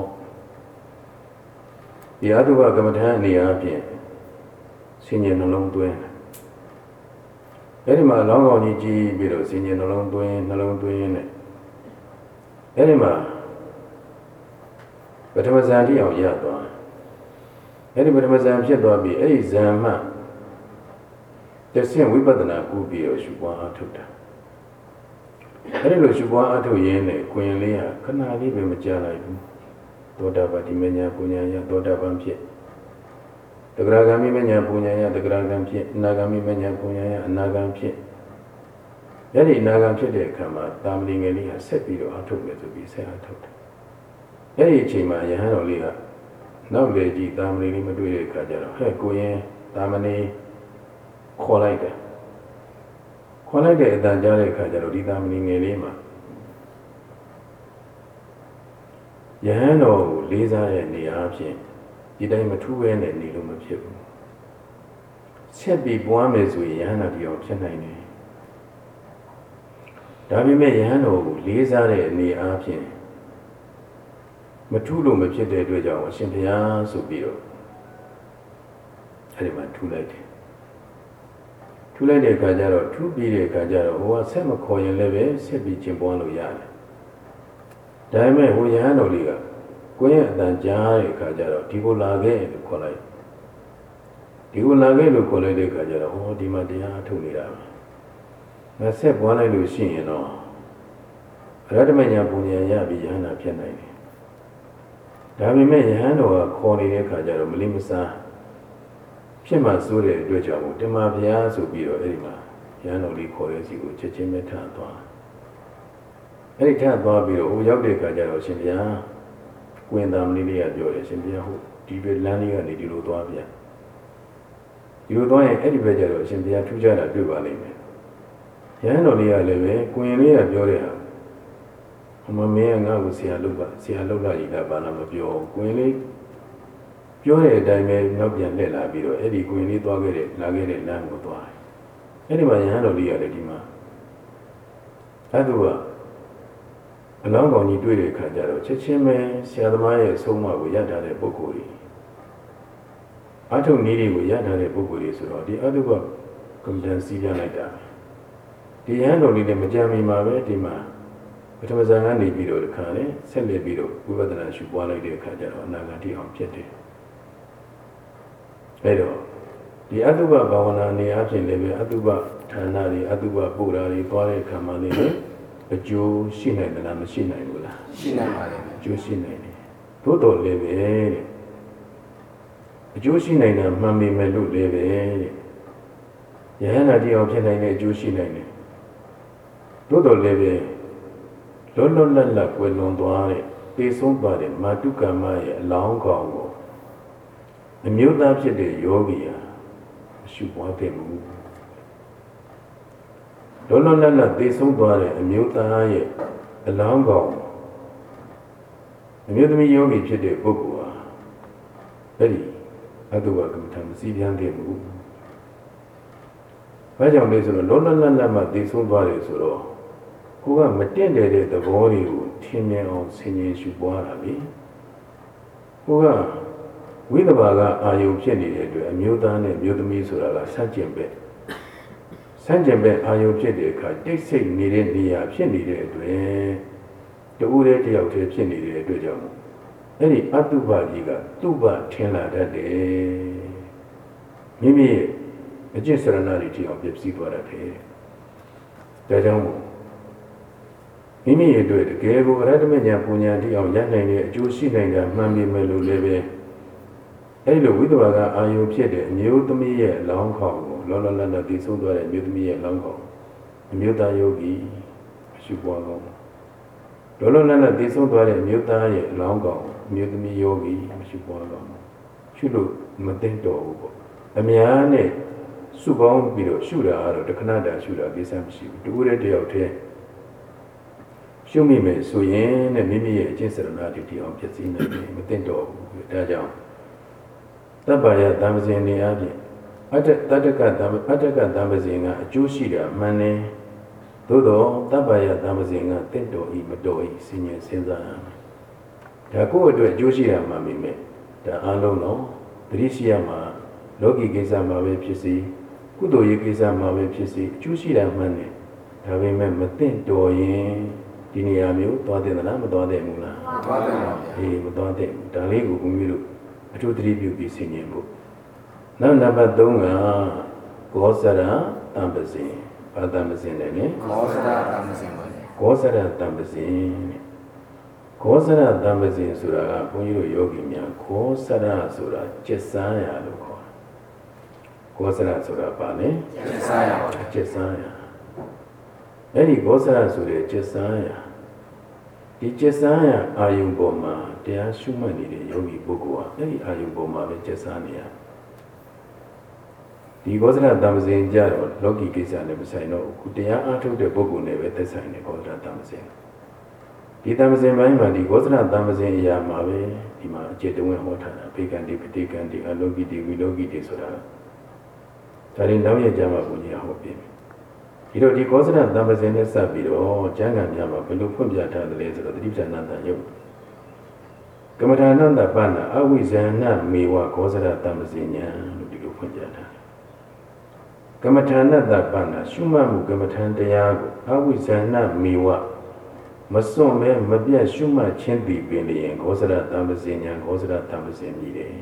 ဒီအတုပကမ္မထာအနေအချင်းဆင်ញံနှလုံးသွင်းအဲ့ဒီမှာလောင်းကောင်ကြီးကြည့်ပြီးတော့ဆင်ញံနှလုံးသွင်းနှလုံးသွင်းနဲ့အဲ့ဒီမှာပထမဇန်တိအောင်ရသွားအဲ့ဒီပထမဇန်ဖြစ်သွားပြီအဲ့ဒီဇန်မှတဆင့်ဝိပဿနာကုပြီးတော့ရှုပွားအားထုတ်တာအဲ့ဒီလိုရှုပွားအားထုတ်ရင်းနဲ့ကိုယ်ရင်လေးကခဏလေးပဲမကြာလိုက်ဘူးသောတာပတိမညာပူညာယသောတာပန်ဖြစ်တဂရဂามိမညာပူညာယတဂရဂံဖြစ်အနာဂามိမညာပူညာယအနာဂံဖြစ်အဲ့ဒီအနာဂံဖြစ်တဲ့အခါမှာတာမဏေငယ်လေးကဆက်ပြီးတော့အားထုတ်မယ်ဆိုပြီးဆက်အားထုတ်တယ်အဲ့ဒီအချိန်မှာယဟန်တော်လေးကနောက်လေကြီးတာမဏေလေးမတွေ့တဲ့အခါကျတော့ဟဲ့ကိုရင်တာမဏေခေါ်လိုက်တယ်ခေါ်လိုက်တဲ့အတန်ကြားတဲ့အခါကျတော့ဒီတာမဏေငယ်လေးမှာယဟန်တော်ကိုလေးစားတဲ့နေရာအဖြစ်ဒီတိုင်းမထူးပဲနဲ့နေလို့မဖြစ်ဘူးဆက်ပြီးပွားမယ်ဆိုရင်ယဟန်တော်ပြောင်းဖြစ်နိုင်တယ်ဒါပေမဲ့ယဟန်တော်ကိုလေးစားတဲ့အနေအားဖြင့်မထူးလို့မဖြစ်တဲ့အတွက်ကြောင့်အရှင်ဘုရားဆိုပြီးတော့အဲဒီမှာထူးလိုက်တယ်ထူးလိုက်တဲ့အခါကျတော့ထူးပြီးတဲ့အခါကျတော့ဟိုကဆက်မခေါ်ရင်လည်းပဲဆက်ပြီးကျင့်ပွားလို့ရတယ်ဒါပေမဲ့ဟိုယဟန်တော်လေးကကိုယ့်ရဲ့အတန်ကြားတဲ့အခါကျတော့ဒီကိုလာခဲ့လို့ခေါ်လိုက်ဒီကိုလာခဲ့လို့ခေါ်လိုက်တဲ့အခါကျတော့ဟောဒီမှာတရားထုတ်နေတာပဲငါဆက်ပွားလိုက်လို့ရှိရင်တော့အရဟတမညာပူညာရပြီးယဟန္တာဖြစ်နိုင်တယ်ဒါပေမဲ့ယဟန်တော်ကခေါ်နေတဲ့အခါကျတော့မလေးမစားဖြစ်မှစိုးတဲ့အတွက်ကြောင့်တမန်ဘုရားဆိုပြီးတော့အဲ့ဒီမှာယဟန်တော်လေးခေါ်တဲ့စီကိုချက်ချင်းပဲထသွားအဲ့ဒီထသွားပြီးတော့ဟိုရောက်တဲ့အခါကျတော့ရှင်ဘုရားကိုရင်သားမလေးလေးကပြောတယ်ရှင်ဘုရားဟုတ်ဒီဘက်လမ်းလေးကနေဒီလိုသွားပြန်ဒီလိုသွားရင်အဲ့ဒီဘက်ကျတော့ရှင်ဘုရားထူးခြားတာတွေ့ပါလိမ့်မယ်ယဟန်တော်လေးကလည်းပဲကိုရင်လေးကပြောတဲ့ဟာမမင်းကငါ့ကိုဆရာလုပ်ပါဆရာလုပ်လာရည်ကဘာမှမပြောကိုရင်လေးပြောတဲ့အတိုင်းပဲနောက်ပြန်လှည့်လာပြီးတော့အဲ့ဒီကိုရင်လေးသွားခဲ့တဲ့လာခဲ့တဲ့လမ်းကိုသွားတယ်အဲ့ဒီမှာယဟန်တော်လေးကလည်းဒီမှာအဲ့သူကအလောင်းကောင်ကြီးတွေ့တဲ့အခါကျတော့ချက်ချင်းပဲဆရာသမားရဲ့အဆုံးအမကိုရထားတဲ့ပုဂ္ဂိုလ်ကြီးအထုနည်းတွေကိုရထားတဲ့ပုဂ္ဂိုလ်ကြီးဆိုတော့ဒီအတုပကမ္ဘာစီးပြလိုက်တာဒီယဟန်တော်လေးလည်းမကြမ်းမီမှာပဲဒီမှာပထမဇန်ကနေပြီးတော့ဒီခါလေဆက်လက်ပြီးတော့ဝိပဿနာရှုပွားလိုက်တဲ့အခါကျတော့အနာဂတ်အောင်ဖြစ်တယ်အဲတော့ဒီအတုပဘာဝနာနေအပြင်လည်းပဲအတုပဌာနတွေအတုပပူရာတွေသွားတဲ့အခါမှာလည်းအကျိုးရှိနိုင်တယ်လားမရှိနိုင်ဘူးလားရှိနိုင်ပါတယ်အကျိုးရှိနိုင်တယ်သို့တော်လည်းပဲတဲ့အကျိုးရှိနိုင်တာမှန်ပေမဲ့လို့လည်းပဲယဟန္တာတရားဖြစ်နိုင်တဲ့အကျိုးရှိနိုင်တယ်သို့တော်လည်းပဲလွတ်လွတ်လပ်လပ်ကွယ်လွန်သွားတဲ့သေဆုံးသွားတဲ့မာတုကမ္မရဲ့အလောင်းကောင်ကိုအမျိုးသားဖြစ်တဲ့ယောဂီဟာရှုပွားတဲ့မူလောလောလတ်လတ်သေဆုံးသွားတဲ့အမျိုးသားရဲ့အလောင်းကောင်အမျိုးသမီးယောဂီဖြစ်တဲ့ပုဂ္ဂိုလ်ဟာအဲ့ဒီအတုဝကမ္မထံမစီပြန်တဲ့မူဘာကြောင့်လဲဆိုတော့လောလောလတ်လတ်မှသေဆုံးသွားတယ်ဆိုတော့ကိုကမတင့်တယ်တဲ့သဘောတွေကိုထင်မြင်အောင်ဆင်ခြင်ရှုပွားတာလေကိုကဝိသဘာကအာယုံဖြစ်နေတဲ့အတွက်အမျိုးသားနဲ့မျိုးသမီးဆိုတာကဆန့်ကျင်ဘက်ဆန့်ကျင်ဘက်အာယုံဖြစ်တဲ့အခါတိတ်ဆိတ်နေတဲ့နေရာဖြစ်နေတဲ့အတွက်တူဦးတဲ့တယောက်တည်းဖြစ်နေတဲ့အတွက်ကြောင့်အဲ့ဒီအတုပကြီးကသူ့ဘထင်လာတတ်တယ်မိမိရဲ့အကျင့်စရဏတွေတိအောင်ပြည့်စည်သွားတတ်တယ်ဒါကြောင့်ယမိမိရဲ့အတွက်တကယ်ကိုအရဟတမဉာဏ်ပူဉာဏ်တိအောင်ရနိုင်တဲ့အကျိုးရှိနိုင်တာမှန်ပြီမဲ့လို့လည်းပဲအဲ့လိုဝိသဝါကအာယုဖြစ်တဲ့အမျိုးသမီးရဲ့လောင်းခေါင်ကိုလောလောလတ်လတ်တည်ဆုံးသွားတဲ့အမျိုးသမီးရဲ့လောင်းခေါင်အမျိုးသားယောဂီရှုပွားကောင်းလောလောလတ်လတ်တည်ဆုံးသွားတဲ့အမျိုးသားရဲ့လောင်းခေါင်အမျိုးသမီးယောဂီရှုပွားကောင်းရှုလို့မသိတော့ဘူးပေါ့အများနဲ့စုပေါင်းပြီးတော့ရှုတာကတော့တခဏတာရှုတာကိစ္စမရှိဘူးတူတဲ့တယောက်တည်းရှုမိမယ်ဆိုရင်နဲ့မိမိရဲ့အကျင့်စရဏတိတိအောင်ဖြစ်စီနေတယ်မသိတော့ဘူးဒါကြောင့်တပ္ပယတံပဇင်နေအပြင်အတ္တတတ္တကတံအတ္တကတံပဇင်ကအကျိုးရှိတာမှန်တယ်သို့တော့တပ္ပယတံပဇင်ကတင့်တော်ဤမတော်ဤစဉ်းဉဏ်စဉ်းစားရမယ်ဒါကိုယ့်အတွက်အကျိုးရှိတာမှန်ပြီမဲ့ဒါအလုံးတော့တတိရှိရမှာလောကီကိစ္စမှာပဲဖြစ်စီကုသိုလ်ရေးကိစ္စမှာပဲဖြစ်စီအကျိုးရှိတာမှန်တယ်ဒါပေမဲ့မတင့်တော်ရင်ဒီနေရာမျိုးသွားတယ်လားမသွားတယ်ဘူးလားမသွားတယ်ပါဗျာအေးမသွားတယ်ဒါလေးကိုဘုန်းကြီးတို့အထူးသတိပြုပြီးဆင်ခြင်ဖို့နောက်နံပါတ်သုံးကကောစရတံပဇင်ဘာတံပဇင်လဲနိကောစရတံပဇင်ပါလေကောစရတံပဇင်ကောစရတံပဇင်ဆိုတာကဘုန်းကြီးတို့ယောဂီများကောစရဆိုတာကျက်စမ်းရလို့ခေါ်တယ်ကောစရဆိုတာဘာလဲကျက်စမ်းရပါကျက်စမ်းရအဲ့ဒီကောစရဆိုတဲ့ကျက်စမ်းရဒီကျက်စမ်းရအာယုံပေါ်မှာတရားရှုမှတ်နေတဲ့ယောဂီပုဂ္ဂိုလ်ဟာအဲ့ဒီအာယုံပေါ်မှာပဲကျက်စမ်းနေရဒီကောစရတံပဇင်ကြတော့လောကီကိစ္စနဲ့မဆိုင်တော့ဘူးတရားအားထုတ်တဲ့ပုဂ္ဂိုလ်နဲ့ပဲသက်ဆိုင်တဲ့ကောစရတံပဇင်ဒီတံပဇင်ပိုင်းမှာဒီကောစရတံပဇင်အရာမှာပဲဒီမှာအကျေတဝင်းဟောထားတာဘေကံတိပတိကံတိအလောကိတိဝိလောကိတိဆိုတာဒါရင်နောက်ရကြမှာဘုရားဟောပြဒီတော့ဒီကောစရတံပဇင်နဲ့စပ်ပြီးတော့ကျမ်းဂန်များမှာဘယ်လိုဖွင့်ပြထားသလဲဆိုတော့တတိပ္ပဏတန်ယုတ်ကမ္မထာနန္တပဏအဝိဇ္ဇဏမေဝကောစရတံပဇင်ညာလို့ဒီလိုဖွင့်ပြထားတယ်ကမ္မထာနတပဏရှုမှတ်မှုကမ္မထာတရားကိုအဝိဇ္ဇဏမေဝမစွန့်မဲမပြတ်ရှုမှတ်ခြင်းတည်ပင်လျင်ကောစရတံပဇင်ညာကောစရတံပဇင်မြည်တယ်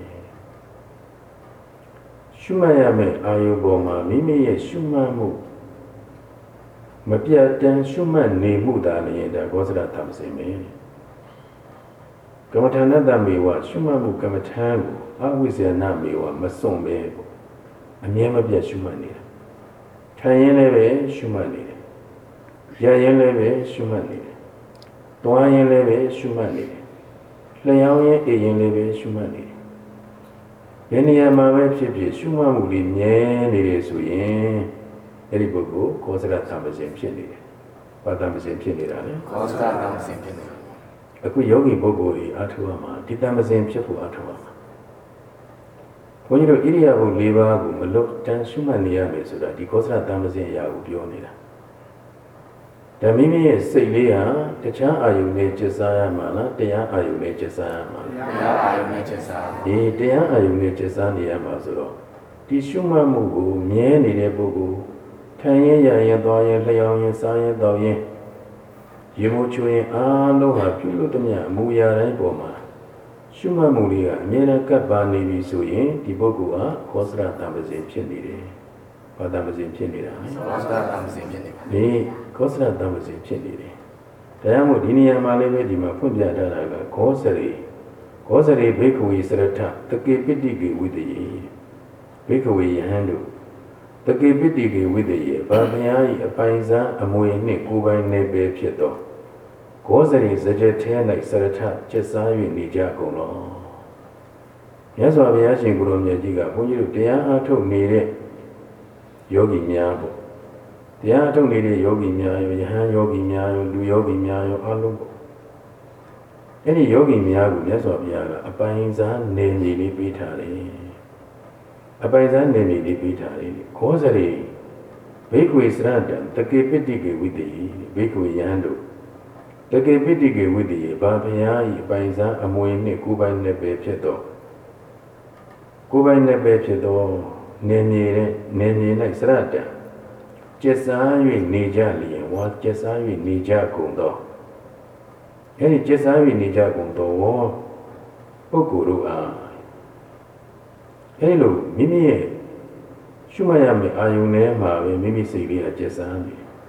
ရှုမှတ်ရမယ့်အာယုပေါ်မှာမိမိရဲ့ရှုမှတ်မှုမပြတ်တမ်းရှုမှတ်နေမှုသာလျင်ဒါကောစရတံပဇင်ပဲကမ္မထာနတမေဝရှုမှတ်မှုကမ္မထာကိုအဝိဇ္ဇဏမေဝမစွန့်ပဲပေါ့အမြဲမပြတ်ရှုမှတ်နေတာထိုင်ရင်လည်းပဲရှုမှတ်နေတယ်ရရင်လည်းပဲရှုမှတ်နေတယ်တွားရင်လည်းပဲရှုမှတ်နေတယ်လျှောင်းရင်အေးရင်လည်းပဲရှုမှတ်နေတယ်ဘယ်နေရာမှာပဲဖြစ်ဖြစ်ရှုမှတ်မှုလေးမြဲနေတယ်ဆိုရင်အဲ့ဒီပုဂ္ဂိုလ်ကောစရတံပဇင်ဖြစ်နေတယ်ဘာတံပဇင်ဖြစ်နေတာလဲကောစရတံပဇင်ဖြစ်နေတယ်အခုယောဂီပုဂ္ဂိုလ်ကြီးအားထုတ်ရမှာဒီတံပဇင်ဖြစ်ဖို့အားထုတ်ရမှာဘုန်းကြီးတို့ဣရိယာပု၄ပါးကိုမလွတ်တမ်းရှုမှတ်နေရမယ်ဆိုတာဒီကောစရတံပဇင်အရာကိုပြောနေတာဒါမိမိရဲ့စိတ်လေးဟာတခြားအာယုန်နဲ့ကျက်စားရမှာလားတရားအာယုန်နဲ့ကျက်စားရမှာလားတရားအာယုန်နဲ့ကျက်စားဒီတရားအာယုန်နဲ့ကျက်စားနေရမှာဆိုတော့ဒီရှုမှတ်မှုကိုမြဲနေတဲ့ပုဂ္ဂိုလ်ထိုင်ရင်ရရင်သွားရင်လျှောင်းရင်စားရင်တောက်ရင်ရေမိုးချိုးရင်အားလုံးဟာပြုလို့တည်းအမူအရာတိုင်းပေါ်မှာရှုမှတ်မှုလေးကအမြဲတမ်းကပ်ပါနေပြီဆိုရင်ဒီပုဂ္ဂိုလ်ဟာကောစရတံပဇင်ဖြစ်နေတယ်။ဘာတံပဇင်ဖြစ်နေတာလဲ။ကောစရတံပဇင်ဖြစ်နေပါလေ။ကောစရတံပဇင်ဖြစ်နေတယ်။ဒါကြောင့်မို့ဒီနေရာမှာလည်းပဲဒီမှာဖွင့်ပြထားတာကကောစရိကောစရိဘိက္ခဝေစရထတကေပိဋိကေဝိတယေဘိက္ခဝေယဟန်တို့တကေပိဋိကေဝိတယေဘာဘုရား၏အပိုင်စားအမွေနှင့်ကိုယ်ပိုင်နေပဲဖြစ်သောကောစရိစကြဲထဲ၌စရထကျက်စား၍နေကြကုန်လောမြတ်စွာဘုရားရှင်ကိုယ်တော်မြတ်ကြီးကဘုန်းကြီးတို့တရားအားထုတ်နေတဲ့ယောဂီများပေါ့တရားအားထုတ်နေတဲ့ယောဂီများရောယဟန်ယောဂီများရောလူယောဂီများရောအလုံးပေါ့အဲ့ဒီယောဂီများကိုမြတ်စွာဘုရားကအပိုင်စားနေနေလေးပေးထားတယ်အပိုင်စားနေနေလေးပေးထားတယ်ကောစရိဘိက္ခဝေစရတံတကေပိဋိကေဝိတယေဘိက္ခဝေယဟန်တို့တကေပိဋိကေဝိတယေဘာဘုရား၏ပိုင်စားအမွေနှင့်ကိုယ်ပိုင်နဲ့ပဲဖြစ်သောကိုယ်ပိုင်နဲ့ပဲဖြစ်သောနေမြေနဲ့နေမြေ၌စရတံကျက်စား၍နေကြလျင်ဝါကျက်စား၍နေကြကုန်သောအဲဒီကျက်စား၍နေကြကုန်သောပုဂ္ဂိုလ်တို့အားအဲဒီလိုမိမိရဲ့ရှုမှတ်ရမယ့်အာယုန်ထဲမှာပဲမိမိစိတ်လေးကကျက်စားနေတယ်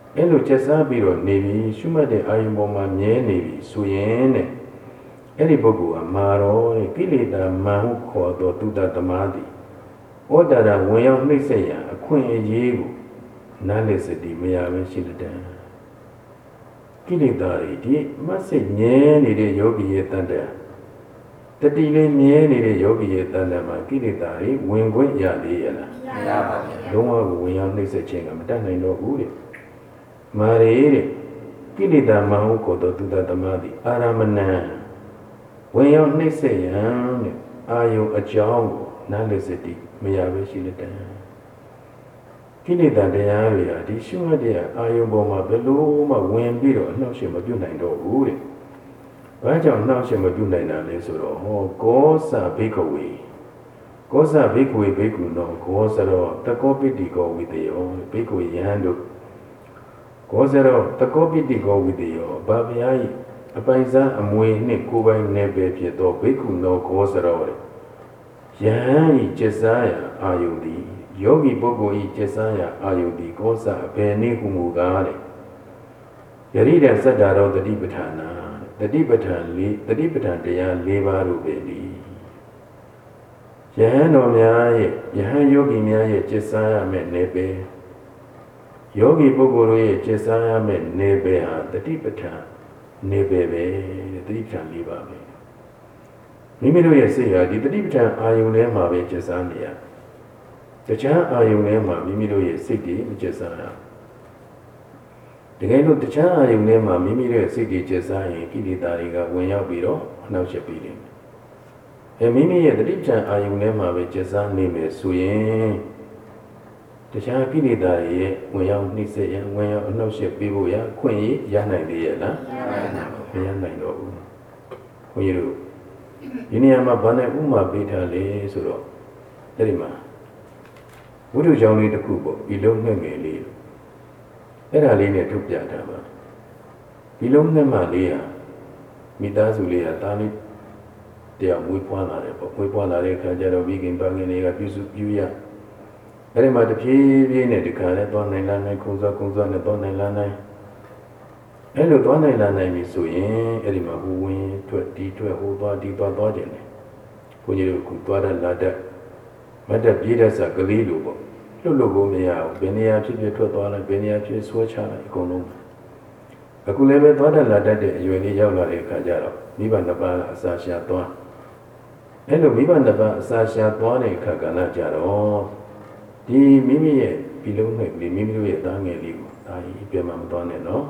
အဲ့လိုချက်စားပြီးတော့နေပြီးရှုမှတ်တဲ့အာယုံပေါ်မှာမြဲနေပြီဆိုရင်တဲ့အဲ့ဒီပုဂ္ဂိုလ်ကမာရောတဲ့ကိလေသာမန်ဟုခေါ်သောတုတ္တသမားသည်ဩတ္တရာဝင်ရောက်နှိမ့်ဆက်ရန်အခွင့်အရေးကိုနားလည်စတိမရဘဲရှိတဲ့ကိလေသာတွေဒီမတ်စိတ်ငြဲနေတဲ့ယောဂီရဲ့တန်တဲ့တတိလေးမြဲနေတဲ့ယောဂီရဲ့တန်တဲ့မှာကိလေသာတွေဝင်ခွင့်ရသေးရလားမရပါဘူးလုံးဝကိုဝင်ရောက်နှိမ့်ဆက်ခြင်းကမတတ်နိုင်တော့ဘူးတဲ့မာရေတဲ့ကိလေသာမဟုကိုတော့သူတသမတိအာရမဏံဝင်ရောက်နှိမ့်ဆက်ရန်တဲ့အာယုအကြောင်းကိုနားလည်စတိမရဘဲရှိတဲ့ကိလေသာတရားတွေဟာဒီရှုမှတ်တဲ့အာယုပေါ်မှာဘယ်လိုမှဝင်ပြီးတော့အနှောက်အယှက်မပြုတ်နိုင်တော့ဘူးတဲ့။ဘာကြောင့်နှောက်အယှက်မပြုတ်နိုင်တာလဲဆိုတော့ဟောကောသဘိက္ခဝေကောသဘိက္ခဝေဘိက္ခုနောကောသရောတကောပိတိကောဝိတယောဘိက္ခဝေယဟန်တို့ကောသရောတကောပိတိကောဝိတယောဘာဗျာဤအပိုင်စားအမွေနှင့်ကိုယ်ပိုင်နယ်ပယ်ဖြစ်သောဘိက္ခုနောကောသရောတဲ့ယဟန်ဤကျက်စားရာအာယုသည်ယောဂီပုဂ္ဂိုလ်ဤကျက်စားရာအာယုသည်ကောသအဘယ်နည်းဟုမူကားတဲ့ယရိဒသတ္တရောတတိပဋ္ဌာနာတတိပဋ္ဌာန်လေးတတိပဋ္ဌာန်တရား၄ပါးတို့ပဲဒီယဟန်တော်များရဲ့ယဟန်ယောဂီများရဲ့ကျက်စားရမယ့်နယ်ပယ်ယောဂီပုဂ္ဂိုလ်တို့ရဲ့ကျက်စားရမယ့်နယ်ပယ်ဟာတတိပဋ္ဌာန်နယ်ပယ်ပဲတတိပဋ္ဌာန်၄ပါးပဲမိမိတို့ရဲ့စိတ်ဟာဒီတတိပဋ္ဌာန်အာယုန်ထဲမှာပဲကျက်စားနေရတခြားအာယုန်ထဲမှာမိမိတို့ရဲ့စိတ်တွေမကျက်စားရတကယ်လို့တခြားအာယုန်ထဲမှာမိမိတို့ရဲ့စိတ်တွေကျက်စားရင်ကိလေသာတွေကဝင်ရောက်ပြီးတော့အနှောက်အယှက်ပေးတယ်အဲမိမိရဲ့တတိပဋ္ဌာန်အာယုန်ထဲမှာပဲကျက်စားနေမယ်ဆိုရင်တခြားကိလေသာတွေရဲ့ဝင်ရောက်နှိမ့်ဆက်ရဝင်ရောက်အနှောက်အယှက်ပေးဖို့ရခွင့်ရရနိုင်သေးရဲ့လားမရနိုင်တော့ဘူးခွန်ကြီးတို့ဒီနေရာမှာဘာနဲ့ဥမာပေးထားလဲဆိုတော့အဲ့ဒီမှာဝိတုကြောင့်လေးတစ်ခုပေါ့ဒီလုံးငှက်ငယ်လေးအဲ့ဒါလေးနဲ့ထုတ်ပြတာပါဒီလုံးငှက်မလေးဟာမိသားစုလေးဟာတားလေးတရားမွေးဖွားလာတယ်ပေါ့မွေးဖွားလာတဲ့အခါကျတော့မိခင်ပါခင်တွေကပြုစုပြုရအဲ့ဒီမှာတဖြည်းဖြည်းနဲ့ဒီခါလဲသွားနိုင်လာနိုင်ခုံစောခုံစောနဲ့သွားနိုင်လာနိုင်အဲ့လိုသွားနိုင်လာနိုင်ပြီဆိုရင်အဲ့ဒီမှာဟိုဝင်ထွက်ဒီထွက်ဟိုသွားဒီသွားသွားတယ်လေဘုန်းကြီးတို့ကသွားတဲ့လာတဲ့မတ်တပြေးတဲ့စကလေးလိုပေါ့လွတ်လွတ်ကိုမရဘူးဘယ်နေရာဖြစ်ဖြစ်ထွက်သွားလိုက်ဘယ်နေရာဖြစ်ဆွဲချလိုက်အကုန်လုံးအခုလည်းပဲသွားတဲ့လာတတ်တဲ့အရွယ်လေးရောက်လာတဲ့အခါကျတော့မိဘနှစ်ပါးအစာရှာသွားအဲ့လိုမိဘနှစ်ပါးအစာရှာသွားတဲ့အခါကလည်းကြတော့ဒီမိမိရဲ့ဒီလုံးနဲ့ဒီမိမိတို့ရဲ့သားငယ်လေးကိုဒါကြီးပြန်မှမသွားနဲ့နော်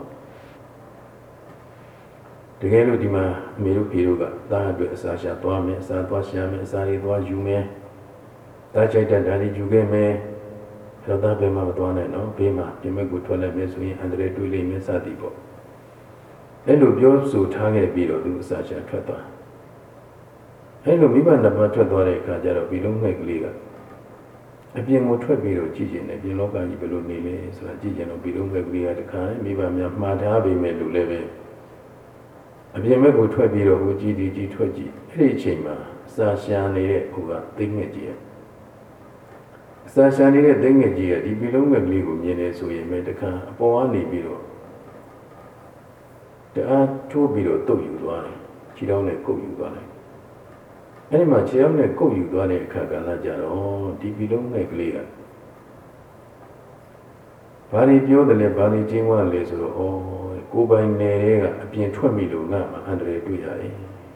တကယ်လို့ဒီမှာအမေတို့ပြေတို့ကသားအတွက်အစာရှာသွားမယ်အစာသွားရှာမယ်အစာတွေသွားယူမယ်သားချိုက်တဲ့ဓာတ်တွေယူခဲ့မယ်တော့သားပဲမှမသွားနဲ့နော်ဘေးမှာပြင်မဲ့ကိုထွက်လိုက်မယ်ဆိုရင်အန္တရာယ်တွေးလိမ့်မယ်စသည်ပေါ့အဲ့လိုပြောဆိုထားခဲ့ပြီးတော့သူအစာရှာထွက်သွားအဲ့လိုမိဘနှစ်ပါးထွက်သွားတဲ့အခါကျတော့ဒီလုံးငှက်ကလေးကအပြင်ကိုထွက်ပြီးတော့ကြည့်ကျင်တယ်ပြင်လောကကြီးဘယ်လိုနေလဲဆိုတာကြည့်ကျင်တော့ဒီလုံးငှက်ကလေးကတခါမိဘများမှားထားပေမဲ့လူလည်းပဲအပြင်ဘက်ကိုထွက်ပြီးတော့ဟိုကြည့်ဒီကြည့်ထွက်ကြည့်အဲ့ဒီအချိန်မှာအစာရှာနေတဲ့ဟိုကသိငှက်ကြီးရဲ့အစာရှာနေတဲ့သိငှက်ကြီးရဲ့ဒီဒီလုံးငှက်ကလေးကိုမြင်နေဆိုရင်ပဲတခါအပေါ်ကနေပြီးတော့တအားထိုးပြီးတော့တုတ်ယူသွားတယ်ခြေထောက်နဲ့ကုပ်ယူသွားတယ်အဲ့ဒီမှာခြေထောက်နဲ့ကုပ်ယူသွားတဲ့အခါကလည်းကြတော့ဒီဒီလုံးငှက်ကလေးကဘာတွေပြောတယ်လဲဘာတွေကျင်းဝါလဲဆိုတော့ဩကိုယ်ပိုင်နယ်တွေကအပြင်ထွက်မိလို့ငါမှအန္တရာယ်တွေ့ရတယ်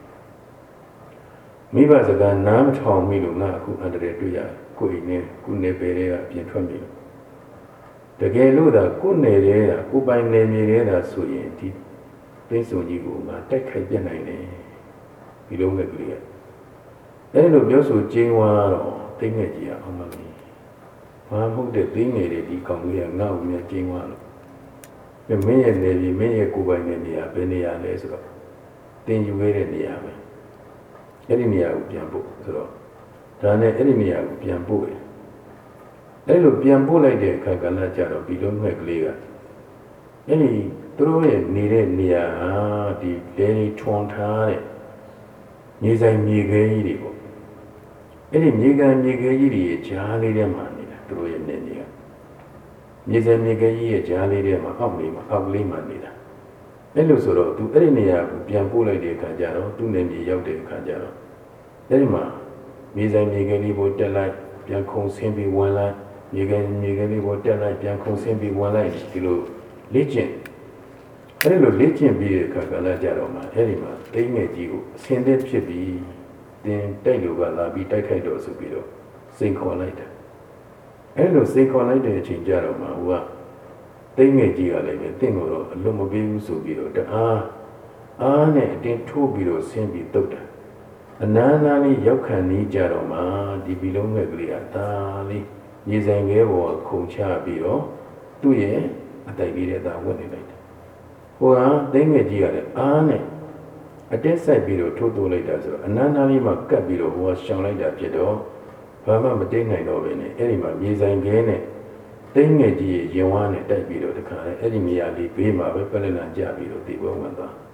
မိဘစကားနားမထောင်မိလို့ငါအခုအန္တရာယ်တွေ့ရတယ်ကိုယ်နဲ့ကိုယ်နယ်ပယ်တွေကအပြင်ထွက်မိလို့တကယ်လို့သာကိုယ်နယ်တွေကကိုယ်ပိုင်နယ်မြေတွေကဆိုရင်ဒီသိစုံကြီးကိုငါတိုက်ခိုက်ပြနိုင်တယ်ဒီလုံးနဲ့ကလေးကအဲ့လိုပြောဆိုကျင်းဝါတော့သိငယ်ကြီးအောင်မလို့ဘာမှမဟုတ်တဲ့သိငယ်တွေဒီကောင်လေးကငါ့ကိုမြင်ကျင်းဝါလို့မင်းရဲ့နေပြီးမင်းရဲ့ကိုယ်ပိုင်တဲ့နေရာဘယ်နေရာလဲဆိုတော့တင်ယူခဲ့တဲ့နေရာပဲအဲ့ဒီနေရာကိုပြန်ပို့ဆိုတော့ဒါနဲ့အဲ့ဒီနေရာကိုပြန်ပို့တယ်အဲ့လိုပြန်ပို့လိုက်တဲ့အခါကလည်းကြတော့ဒီလုံးငှက်ကလေးကအဲ့ဒီသူတို့ရဲ့နေတဲ့နေရာဒီလေထွန်ထားတဲ့မြေဆိုင်မြေခဲကြီးတွေပေါ့အဲ့ဒီမြေကန်မြေခဲကြီးတွေကြားလေးထဲမှာနေတာသူတို့ရဲ့နေနေကမြေစံမြေကကြီးရဲ့ကြားလေးထဲမှာအောက်လေးမှာအောက်ကလေးမှနေတာအဲ့လိုဆိုတော့သူအဲ့ဒီနေရာကိုပြန်ပို့လိုက်တဲ့အခါကျတော့သူ့နေမြေရောက်တဲ့အခါကျတော့အဲ့ဒီမှာမြေစံမြေကလေးကိုတက်လိုက်ပြန်ခုံဆင်းပြီးဝင်လိုက်မြေကမြေကလေးကိုတက်လိုက်ပြန်ခုံဆင်းပြီးဝင်လိုက်ဒီလိုလေ့ကျင့်အဲ့လိုလေ့ကျင့်ပြီးတဲ့အခါကလည်းကြတော့မှအဲ့ဒီမှာတိတ်ငယ်ကြီးကိုအစင်းသက်ဖြစ်ပြီးတင်တိုက်လို့ကလာပြီးတိုက်ခိုက်တော့ဆိုပြီးတော့စိန်ခေါ်လိုက်တယ်အဲ့လိုစိန်ခေါ်လိုက်တဲ့အချိန်ကြတော့မှဟိုကတိတ်ငယ်ကြီးကလည်းပဲတင့်ကိုတော့အလွတ်မပေးဘူးဆိုပြီးတော့တအားအားနဲ့အတင်းထိုးပြီးတော့ဆင်းပြီးတုတ်တယ်အနားနားလေးရောက်ခံနေကြတော့မှဒီဘီလုံးငယ်ကလေးကဒါလေးမြေဆိုင်ခဲပေါ်ခုန်ချပြီးတော့သူ့ရဲ့အတိုက်လေးတဲ့ဒါဝတ်နေလိုက်တယ်ဟိုကတိတ်ငယ်ကြီးကလည်းအားနဲ့အတက်ဆိုင်ပြီးတော့ထိုးတိုးလိုက်တာဆိုတော့အနားနားလေးမှာကပ်ပြီးတော့ဟိုကရှောင်လိုက်တာဖြစ်တော့ဘာမှမတိတ်နိုင်တော့ဘဲနဲ့အဲ့ဒီမှာမြေဆိုင်ခဲနဲ့တိတ်ငယ်ကြီးရင်ဝါးနဲ့တိုက်ပြီးတော့တခါလေအဲ့ဒီနေရာလေးဘေးမှာပဲပလက်လန်ကြပြီးတော့ဒီဘုံဝင်သွား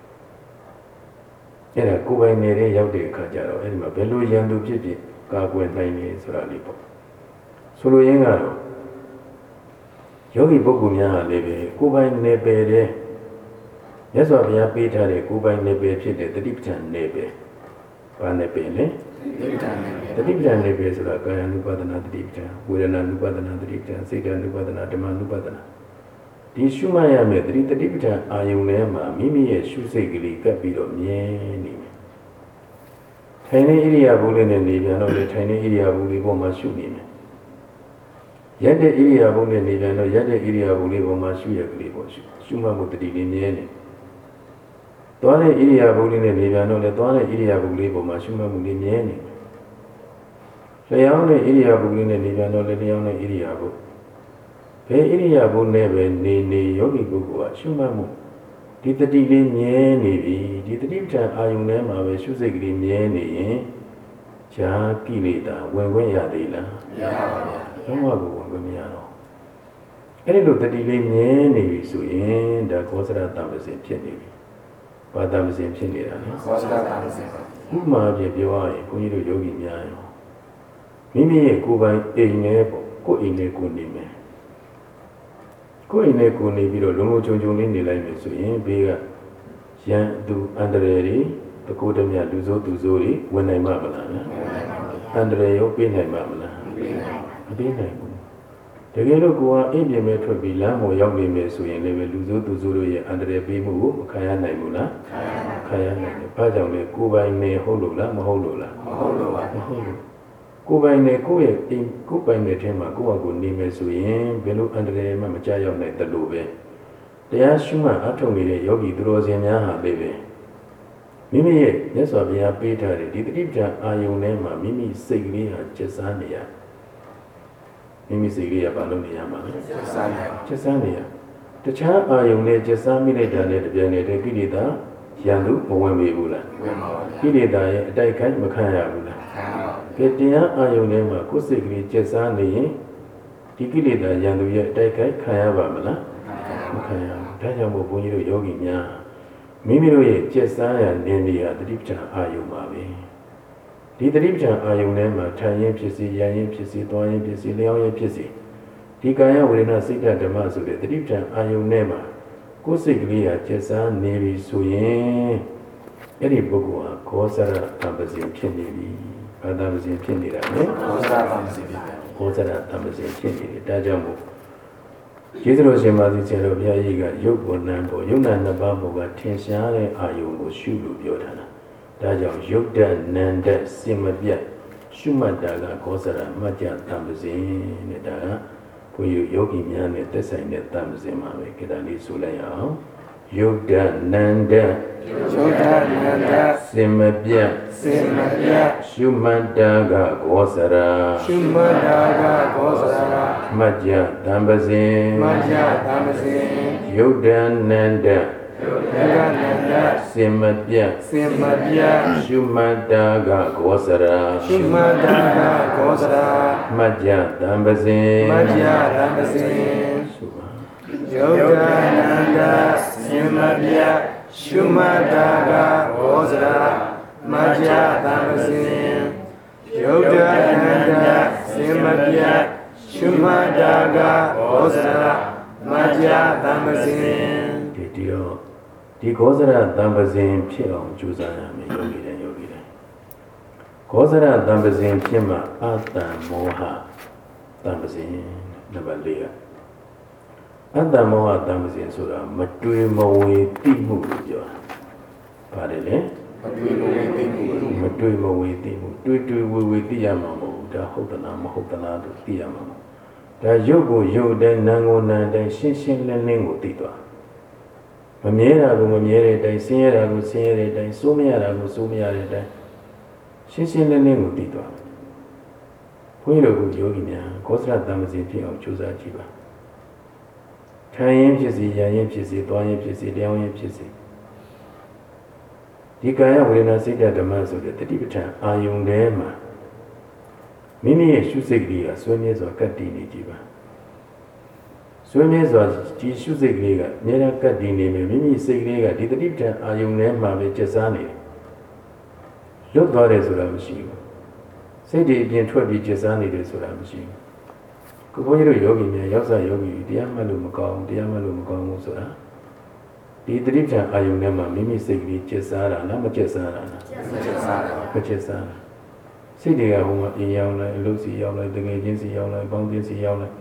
အဲ့ဒါကိုယ်ပိုင်နေတဲ့ရောက်တဲ့အခါကျတော့အဲ့ဒီမှာဘယ်လိုရန်သူဖြစ်ဖြစ်ကာကွယ်နိုင်နေဆိုတာလေးပေါ့ဆိုလိုရင်းကတော့ယောဂီပုဂ္ဂိုလ်များဟာလည်းပဲကိုယ်ပိုင်နေပယ်တဲ့မြတ်စွာဘုရားပေးထားတဲ့ကိုယ်ပိုင်နေပယ်ဖြစ်တဲ့တတိပဋ္ဌာန်နေပယ်ဘာနေပယ်လဲတတိပဋ္ဌာန်နေပယ်ဆိုတာကာယ ानु ပါဒနာတတိပဋ္ဌာန်ဝေဒနာ ानु ပါဒနာတတိပဋ္ဌာန်စိတ် ानु ပါဒနာဓမ္မ ानु ပါဒနာဒီရှုမှတ်ရမယ်တတိတတိပဋ္ဌာန်အာယုန်ထဲမှာမိမိရဲ့ရှုစိတ်ကလေးကပ်ပြီးတော့မြဲနေမယ်ထိုင်နေဣရိယာပုလေးနဲ့နေပြန်တော့လေထိုင်နေဣရိယာပုလေးပေါ်မှာရှုနေမယ်ရက်တဲ့ဣရိယာပုနဲ့နေပြန်တော့ရက်တဲ့ဣရိယာပုလေးပေါ်မှာရှုရကလေးပေါ်ရှုရှုမှတ်မှုတတိလေးမြဲနေသွားတဲ့ဣရိယာပုလေးနဲ့နေပြန်တော့လေသွားတဲ့ဣရိယာပုလေးပေါ်မှာရှုမှတ်မှုလေးမြဲနေလျှောင်းတဲ့ဣရိယာပုလေးနဲ့နေပြန်တော့လေလျှောင်းတဲ့ဣရိယာပုဘယ်ဣရိယာပုနဲ့ပဲနေနေယောဂီပုဂ္ဂိုလ်ကရှုမှတ်မှုဒီတတိလေးမြဲနေပြီဒီတတိပဋ္ဌာန်အာယုန်ထဲမှာပဲရှုစိတ်ကလေးမြဲနေရင်ဈာကိလေသာဝင်ခွင့်ရသေးလားမရပါဘူးဘုရားကဝင်ခွင့်မရတော့အဲ့ဒီလိုတတိလေးမြဲနေပြီဆိုရင်ဒါခောစရတမ္ပစင်ဖြစ်နေပြီဘာတမ္ပစင်ဖြစ်နေတာလဲခောစရတမ္ပစင်ဥပမာပြပြောရရင်ဘုန်းကြီးတို့ယောဂီများရောမိမိရဲ့ကိုယ်ပိုင်အိမ်နဲ့ပေါ့ကိုယ်အိမ်နဲ့ကိုယ်နေမယ်ကိုယ်အိမ်နဲ့ကိုယ်နေပြီးတော့လုံလုံချုံချုံလေးနေလိုက်မယ်ဆိုရင်ဘေးကရန်သူအန္တရာယ်တွေတကူတမြလူစိုးသူစိုးတွေဝင်နိုင်မှာမလားအန္တရာယ်ရောပေးနိုင်မှာမလားမပေးနိုင်ဘူးတကယ်လို့ကိုယ်ကအိမ်ပြင်မဲ့ထွက်ပြီးလမ်းပေါ်ရောက်နေမယ်ဆိုရင်လည်းလူစိုးသူစိုးတို့ရဲ့အန္တရာယ်ပေးမှုကိုမခံရနိုင်ဘူးလားခံရနိုင်တယ်ဘာကြောင့်လဲကိုယ်ပိုင်နေဟုတ်လို့လားမဟုတ်လို့လားမဟုတ်လို့ပါမဟုတ်လို့ကိုယ်ပိုင်နဲ့ကိုယ့်ရဲ့အိမ်ကိုယ်ပိုင်တဲ့ထဲမှာကိုယ့်ဟာကိုယ်နေမယ်ဆိုရင်ဘယ်လိုအန္တရာယ်မှမကြောက်ရောက်နိုင်တယ်လို့ပဲတရားရှုမှတ်အထောက်နေတဲ့ယောဂီသူတော်စင်များဟာလည်းပဲမိမိရဲ့မြတ်စွာဘုရားပေးထားတဲ့ဒီတတိပဋ္ဌာန်အာယုန်ထဲမှာမိမိစိတ်ကလေးဟာကျက်စားနေရမိမိစိတ်ကလေးကဘာလို့နေရမှာလဲကျက်စားနေကျက်စားနေရတခြားအာယုန်နဲ့ကျက်စားမိလိုက်တာနဲ့တပြိုင်နက်တည်းကိလေသာရန်သူမဝင်မိဘူးလားဝင်ပါပါကိလေသာရဲ့အတိုက်ခိုက်မခံရဘူးလားခံရပါကဲတရားအာယုန်ထဲမှာကိုယ်စိတ်ကလေးကျက်စားနေရင်ဒီကိလေသာရန်သူရဲ့အတိုက်ခိုက်ခံရပါမလားမခံရဘူးဒါကြောင့်မို့ဘုန်းကြီးတို့ယောဂီများမိမိတို့ရဲ့ကျက်စားရနေနေရတတိပဋ္ဌာန်အာယုန်ပါပဲဒီတတိပဋ္ဌာန်အာယုန်ထဲမှာထိုင်ရင်ဖြစ်စီရရင်ဖြစ်စီသွားရင်ဖြစ်စီလျောင်းရင်ဖြစ်စီဒီကာယဝေဒနာစိတ်ဓမ္မဆိုတဲ့တတိပဋ္ဌာန်အာယုန်ထဲမှာကိုယ်စိတ်ကလေးဟာကျက်စားနေပြီဆိုရင်အဲ့ဒီပုဂ္ဂိုလ်ဟာခောစရတမ္ပဇင်ဖြစ်နေပြီဘာတမ္ပဇင်ဖြစ်နေတာလဲခောစရတမ္ပဇင်ဖြစ်တယ်ခောစရတမ္ပဇင်ဖြစ်နေတယ်ဒါကြောင့်မို့ကျေးဇူးတော်ရှင်ပါသည်ဆရာတော်ဘုရားကြီးကယုတ်ကိုနံပေါ်ယုတ်နာနှစ်ပါးပေါ်ကထင်ရှားတဲ့အာယုံကိုရှုလို့ပြောထားတာဒါကြောင့်ယုတ်တနန္တစင်မပြတ်ရှုမှတ်တာကခောစရမကြတမ္ပဇင်နဲ့ဒါကဘုရားယောဂီများနဲ့သက်ဆိုင်တဲ့တမ္ပဇင်မှာပဲကြတာလေးဆိုလိုက်အောင်ယုတ်တနန္တယုတ်တနန္တစင်မပြတ်စင်မပြတ်ရှုမှတ်တာကခောစရရှုမှတ်တာကခောစရမကြတမ္ပဇင်မကြတမ္ပဇင်ယုတ်တနန္တယုတ်တနန္တစင်မပြတ်စင်မပြတ်ရှုမှတ်တာကခောစရရှုမှတ်တာကခောစရမကြတမ္ပဇင်မကြတမ္ပဇင်ယုတ်တနန္တစင်မပြတ်ရှုမှတ်တာကခောစရမကြတမ္ပဇင်ယုတ်တနန္တစင်မပြတ်ရှုမှတ်တာကခောကောသရမကြတံပစင်ဒီဒီတော့ဒီကောသရတံပစင်ဖြစ်အောင်ကြိုးစားရမယ်ယောဂီတွေယောဂီတွေကောသရတံပစင်ဖြစ်မှအတ္တမောဟတံပစင်နံပါတ်၄ကအတ္တမောဟတံပစင်ဆိုတာမတွေ့မဝေတိမှုကိုပြောတာပါတယ်လေမတွေ့မဝေတိမှုမတွေ့မဝေတိမှုတွေ့တွေ့ဝေဝေတိရမှာမဟုတ်ဘူးဒါဟုတ်သလားမဟုတ်သလားလို့သိရမှာဒါရုပ်ကိုရုပ်တဲ့နာမ်ကိုနာမ်တဲ့ရှင်းရှင်းလင်းလင်းကိုသိသွားမမြဲတာကိုမမြဲတဲ့အတိုင်းဆင်းရဲတာကိုဆင်းရဲတဲ့အတိုင်းစိုးမရတာကိုစိုးမရတဲ့အတိုင်းရှင်းရှင်းလင်းလင်းကိုသိသွားဘုန်းကြီးတို့ကယောဂီများကောသရတံပစင်ဖြစ်အောင်ကြိုးစားကြည့်ပါခံရင်ဖြစ်စီရရင်ဖြစ်စီသွားရင်ဖြစ်စီတရားရင်ဖြစ်စီဒီကာယဝေဒနာစိတ်ဓမ္မဆိုတဲ့တတိပဋ္ဌာန်အာယုန်ထဲမှာမိမိရဲ့ရှုစိတ်ကလေးကဆွေးမြဲစွာကတ်တည်နေကြပါဆွေးမြဲစွာဒီရှုစိတ်ကလေးကအများအားကတ်တည်နေမယ်မိမိစိတ်ကလေးကဒီတတိပဋ္ဌာန်အာယုန်ထဲမှာပဲကျက်စားနေတယ်လွတ်သွားတယ်ဆိုတာမရှိဘူးစိတ်တွေအပြင်ထွက်ပြီးကျက်စားနေတယ်ဆိုတာမရှိဘူးကိုဘုန်းကြီးတို့ယောဂီများရောက်စားယောဂီတရားမှတ်လို့မကောင်းတရားမှတ်လို့မကောင်းဘူးဆိုတာဒီတတိပ္ပံအာယုန်ထဲမှာမိမိစိတ်ကလေးကျက်စားတာလားမကျက်စားတာလားကျက်စားတာမကျက်စားတာစိတ်တွေကဟိုမှာအင်ရောက်လိုက်အလုပ်စီရောက်လိုက်တကယ်ချင်းစီရောက်လိုက်ပေါင်းချင်းစီရောက်လိုက်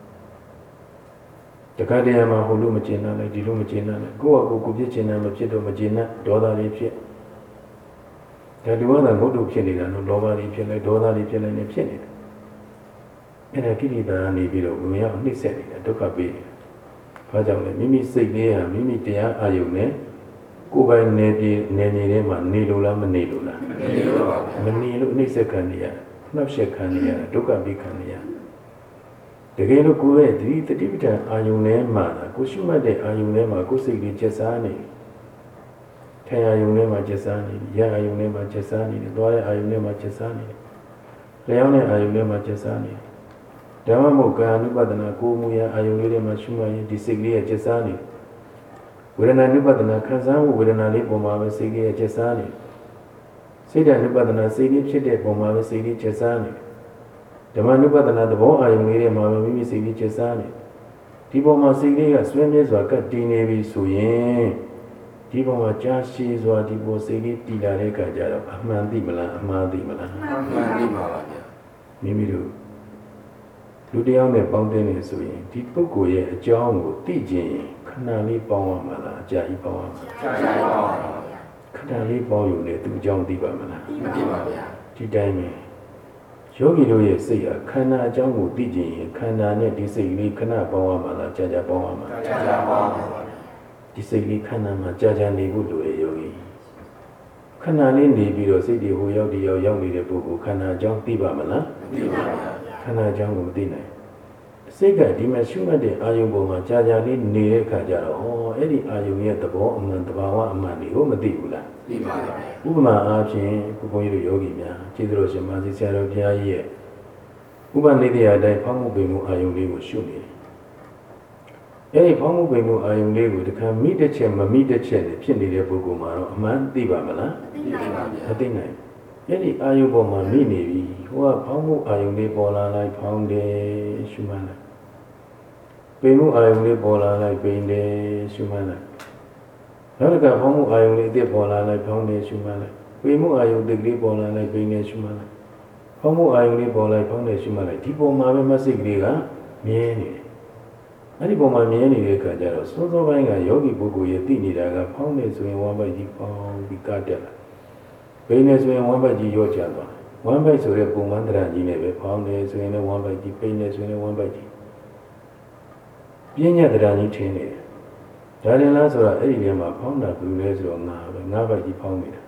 တခါတည်းမှာဟိုလိုမကျင်နာလိုက်ဒီလိုမကျင်နာလိုက်ကိုယ့်အကိုကိုပြစ်ချင်တာမဖြစ်တော့မကျင်နာဒေါသတွေဖြစ်ဒါလူကသာငုတ်တုဖြစ်နေတာနော်လောဘတွေဖြစ်လိုက်ဒေါသတွေဖြစ်လိုက်နေဖြစ်နေတယ်အဲ့ဒါကိလေသာနေပြီးတော့ဝင်ရောက်နှိမ့်ဆက်နေတာဒုက္ခပေးနေတာဘာကြောင့်လဲမိမိစိတ်လေးဟာမိမိတရားအာယုန်နဲ့ကိုယ်ပိုင်နေပြည်နေနေထဲမှာနေလို့လားမနေလို့လားမနေလို့ပါမနေလို့နှိမ့်ဆက်ခံနေရနှောက်ယှက်ခံနေရဒုက္ခပေးခံနေရတကယ်လို့ကိုယ်ရဲ့ဒီတတိပဋ္ဌာန်အာယုန်ထဲမှာကိုရှုမှတ်တဲ့အာယုန်ထဲမှာကိုယ်စိတ်လေးကျက်စားနေထိုင်အာယုန်ထဲမှာကျက်စားနေရအာယုန်ထဲမှာကျက်စားနေတယ်သွားတဲ့အာယုန်ထဲမှာကျက်စားနေတယ်လျှောင်းတဲ့အာယုန်ထဲမှာကျက်စားနေတယ်ဓမ္မမုတ်ကာနုပဒနာကိုမူရာအာယုန်လေးတွေမှာရှုမှတ်ရင်ဒီစိတ်ကလေးရဲ့ကျက်စားနေဝေဒနာနုပဒနာခံစားမှုဝေဒနာလေးပုံမှာပဲစိတ်ကလေးရဲ့ကျက်စားနေစိတ်ဓာတ်နုပဒနာစိတ်လေးဖြစ်တဲ့ပုံမှာပဲစိတ်လေးကျက်စားနေဓမ္မနုပဒနာသဘောအာယုန်လေးတွေမှာပဲမိမိစိတ်လေးကျက်စားနေဒီပုံမှာစိတ်လေးကဆွေးမြဲစွာကတ်တည်နေပြီဆိုရင်ဒီပုံမှာကြာရှည်စွာဒီပုံစိတ်လေးတည်လာတဲ့အခါကျတော့အမှန်သိမလားအမှားသိမလားအမှန်သိပါပါဗျာမိမိတို့လူတယောက်နဲ့ပေါင်းတဲ့နေဆိုရင်ဒီပုဂ္ဂိုလ်ရဲ့အကြောင်းကိုသိခြင်းခဏလေးပေါင်းရမှာလားအကြာကြီးပေါင်းရမှာကြာကြီးပေါင်းပါဗျာခဏလေးပေါင်းယူနေသူအကြောင်းသိပါမလားမသိပါဗျာဒီတိုင်းပဲယောဂီတို့ရဲ့စိတ်ဟာခန္ဓာအကြောင်းကိုသိခြင်းခန္ဓာနဲ့ဒီစိတ်လေးခဏပေါင်းရမှာလားကြာကြာပေါင်းရမှာကြာကြာပေါင်းပါဗျာဒီစိတ်လေးခန္ဓာမှာကြာကြာနေဖို့လိုရဲ့ယောဂီခဏလေးနေပြီးတော့စိတ်တွေဟိုရောက်ဒီရောက်ရောက်နေတဲ့ပုဂ္ဂိုလ်ခန္ဓာအကြောင်းသိပါမလားမသိပါဘူးခန္ဓာအကြောင်းကိုမသိနိုင်စိတ်ကဒီမှာရှုမှတ်တဲ့အာယုံပေါ်မှာကြာကြာလေးနေတဲ့အခါကျတော့ဟောအဲ့ဒီအာယုံရဲ့သဘောအမှန်တဘာဝအမှန်တွေကိုမသိဘူးလားသိပါပါဥပမာအားဖြင့်ဘုန်းကြီးတို့ယောဂီများကျေးဇူးတော်ရှင်မာသီဆရာတော်ဘုရားကြီးရဲ့ဥပနိဒေယအတိုင်းဖောင်းမှုပင်မှုအာယုံလေးကိုရှုနေတယ်အဲ့ဒီဖောင်းမှုပင်မှုအာယုံလေးကိုတခါမိတစ်ချက်မမိတစ်ချက်နဲ့ဖြစ်နေတဲ့ပုဂ္ဂိုလ်မှာတော့အမှန်သိပါမလားသိပါပါဗျာမသိနိုင်အဲ့ဒီအာယုပေါ်မှာမိနေပြီဟိုကဖောင်းမှုအာယုလေးပေါ်လာလိုက်ဖောင်းတယ်ရှုမှန်းလိုက်ပိန်မှုအာယုလေးပေါ်လာလိုက်ပိန်တယ်ရှုမှန်းလိုက်နောက်တစ်ခါဖောင်းမှုအာယုလေးအစ်ပေါ်လာလိုက်ဖောင်းတယ်ရှုမှန်းလိုက်ပိန်မှုအာယုတစ်ကလေးပေါ်လာလိုက်ပိန်တယ်ရှုမှန်းလိုက်ဖောင်းမှုအာယုလေးပေါ်လိုက်ဖောင်းတယ်ရှုမှန်းလိုက်ဒီပုံမှာပဲမစိတ်ကလေးကမြဲနေတယ်အဲ့ဒီပုံမှာမြဲနေတဲ့အခါကျတော့စိုးစိုးပိုင်းကယောဂီပုဂ္ဂိုလ်ရဲ့သိနေတာကဖောင်းတယ်ဆိုရင်ဝမ်းပိုက်ကြီးဖောင်းပြီးကတက်လာဘိနေဆိုရင်ဝမ်းပိုက်ကြီးရော့ကျသွားဝမ်းပိုက်ဆိုတဲ့ပုံမှန်တရားကြီးနဲ့ပဲဖောင်းတယ်ဆိုရင်လည်းဝမ်းပိုက်ကြီးပိနေဆိုရင်လည်းဝမ်းပိုက်ကြီးပြင်းညက်တရားကြီးထင်းနေတယ်ဒါရင်လားဆိုတာအဲ့ဒီထဲမှာဖောင်းတာဘယ်လိုလဲဆိုတော့ငါပဲငါးပိုက်ကြီးဖောင်းနေတာ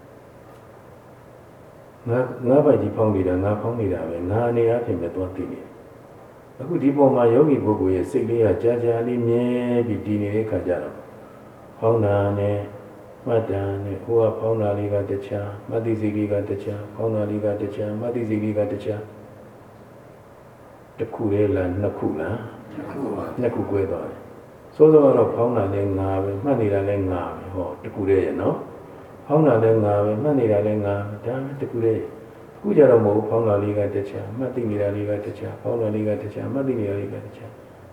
ငါငါးပိုက်ကြီးဖောင်းနေတာငါဖောင်းနေတာပဲငါအနေအချင်းပဲသွားသိနေအခုဒီပုံမှာယောဂီပုဂ္ဂိုလ်ရဲ့စိတ်လေးကကြာကြာလေးမြဲပြီးတည်နေတဲ့ခါကျတော့ဖောင်းတာနဲ့မတ္တန်နဲ့ဟိုကဖောင်းတာလေးကတခြားမတ္တိစီလေးကတခြားဖောင်းတာလေးကတခြားမတ္တိစီလေးကတခြားတစ်ခုလေးလားနှစ်ခုလားနှစ်ခုပါနှစ်ခု꿰သွားတယ်စိုးစိုးကတော့ဖောင်းတာလည်းငါပဲမှတ်နေတာလည်းငါပဲဟောတစ်ခုလေးရဲ့နော်ဖောင်းတာလည်းငါပဲမှတ်နေတာလည်းငါပဲဒါမှတစ်ခုလေးခုကြတော့မဟုတ်ဖောင်းတာလေးကတခြားမှတ်သိနေတာလေးကတခြားဖောင်းတာလေးကတခြားမှတ်သိနေတာလေးကတခြား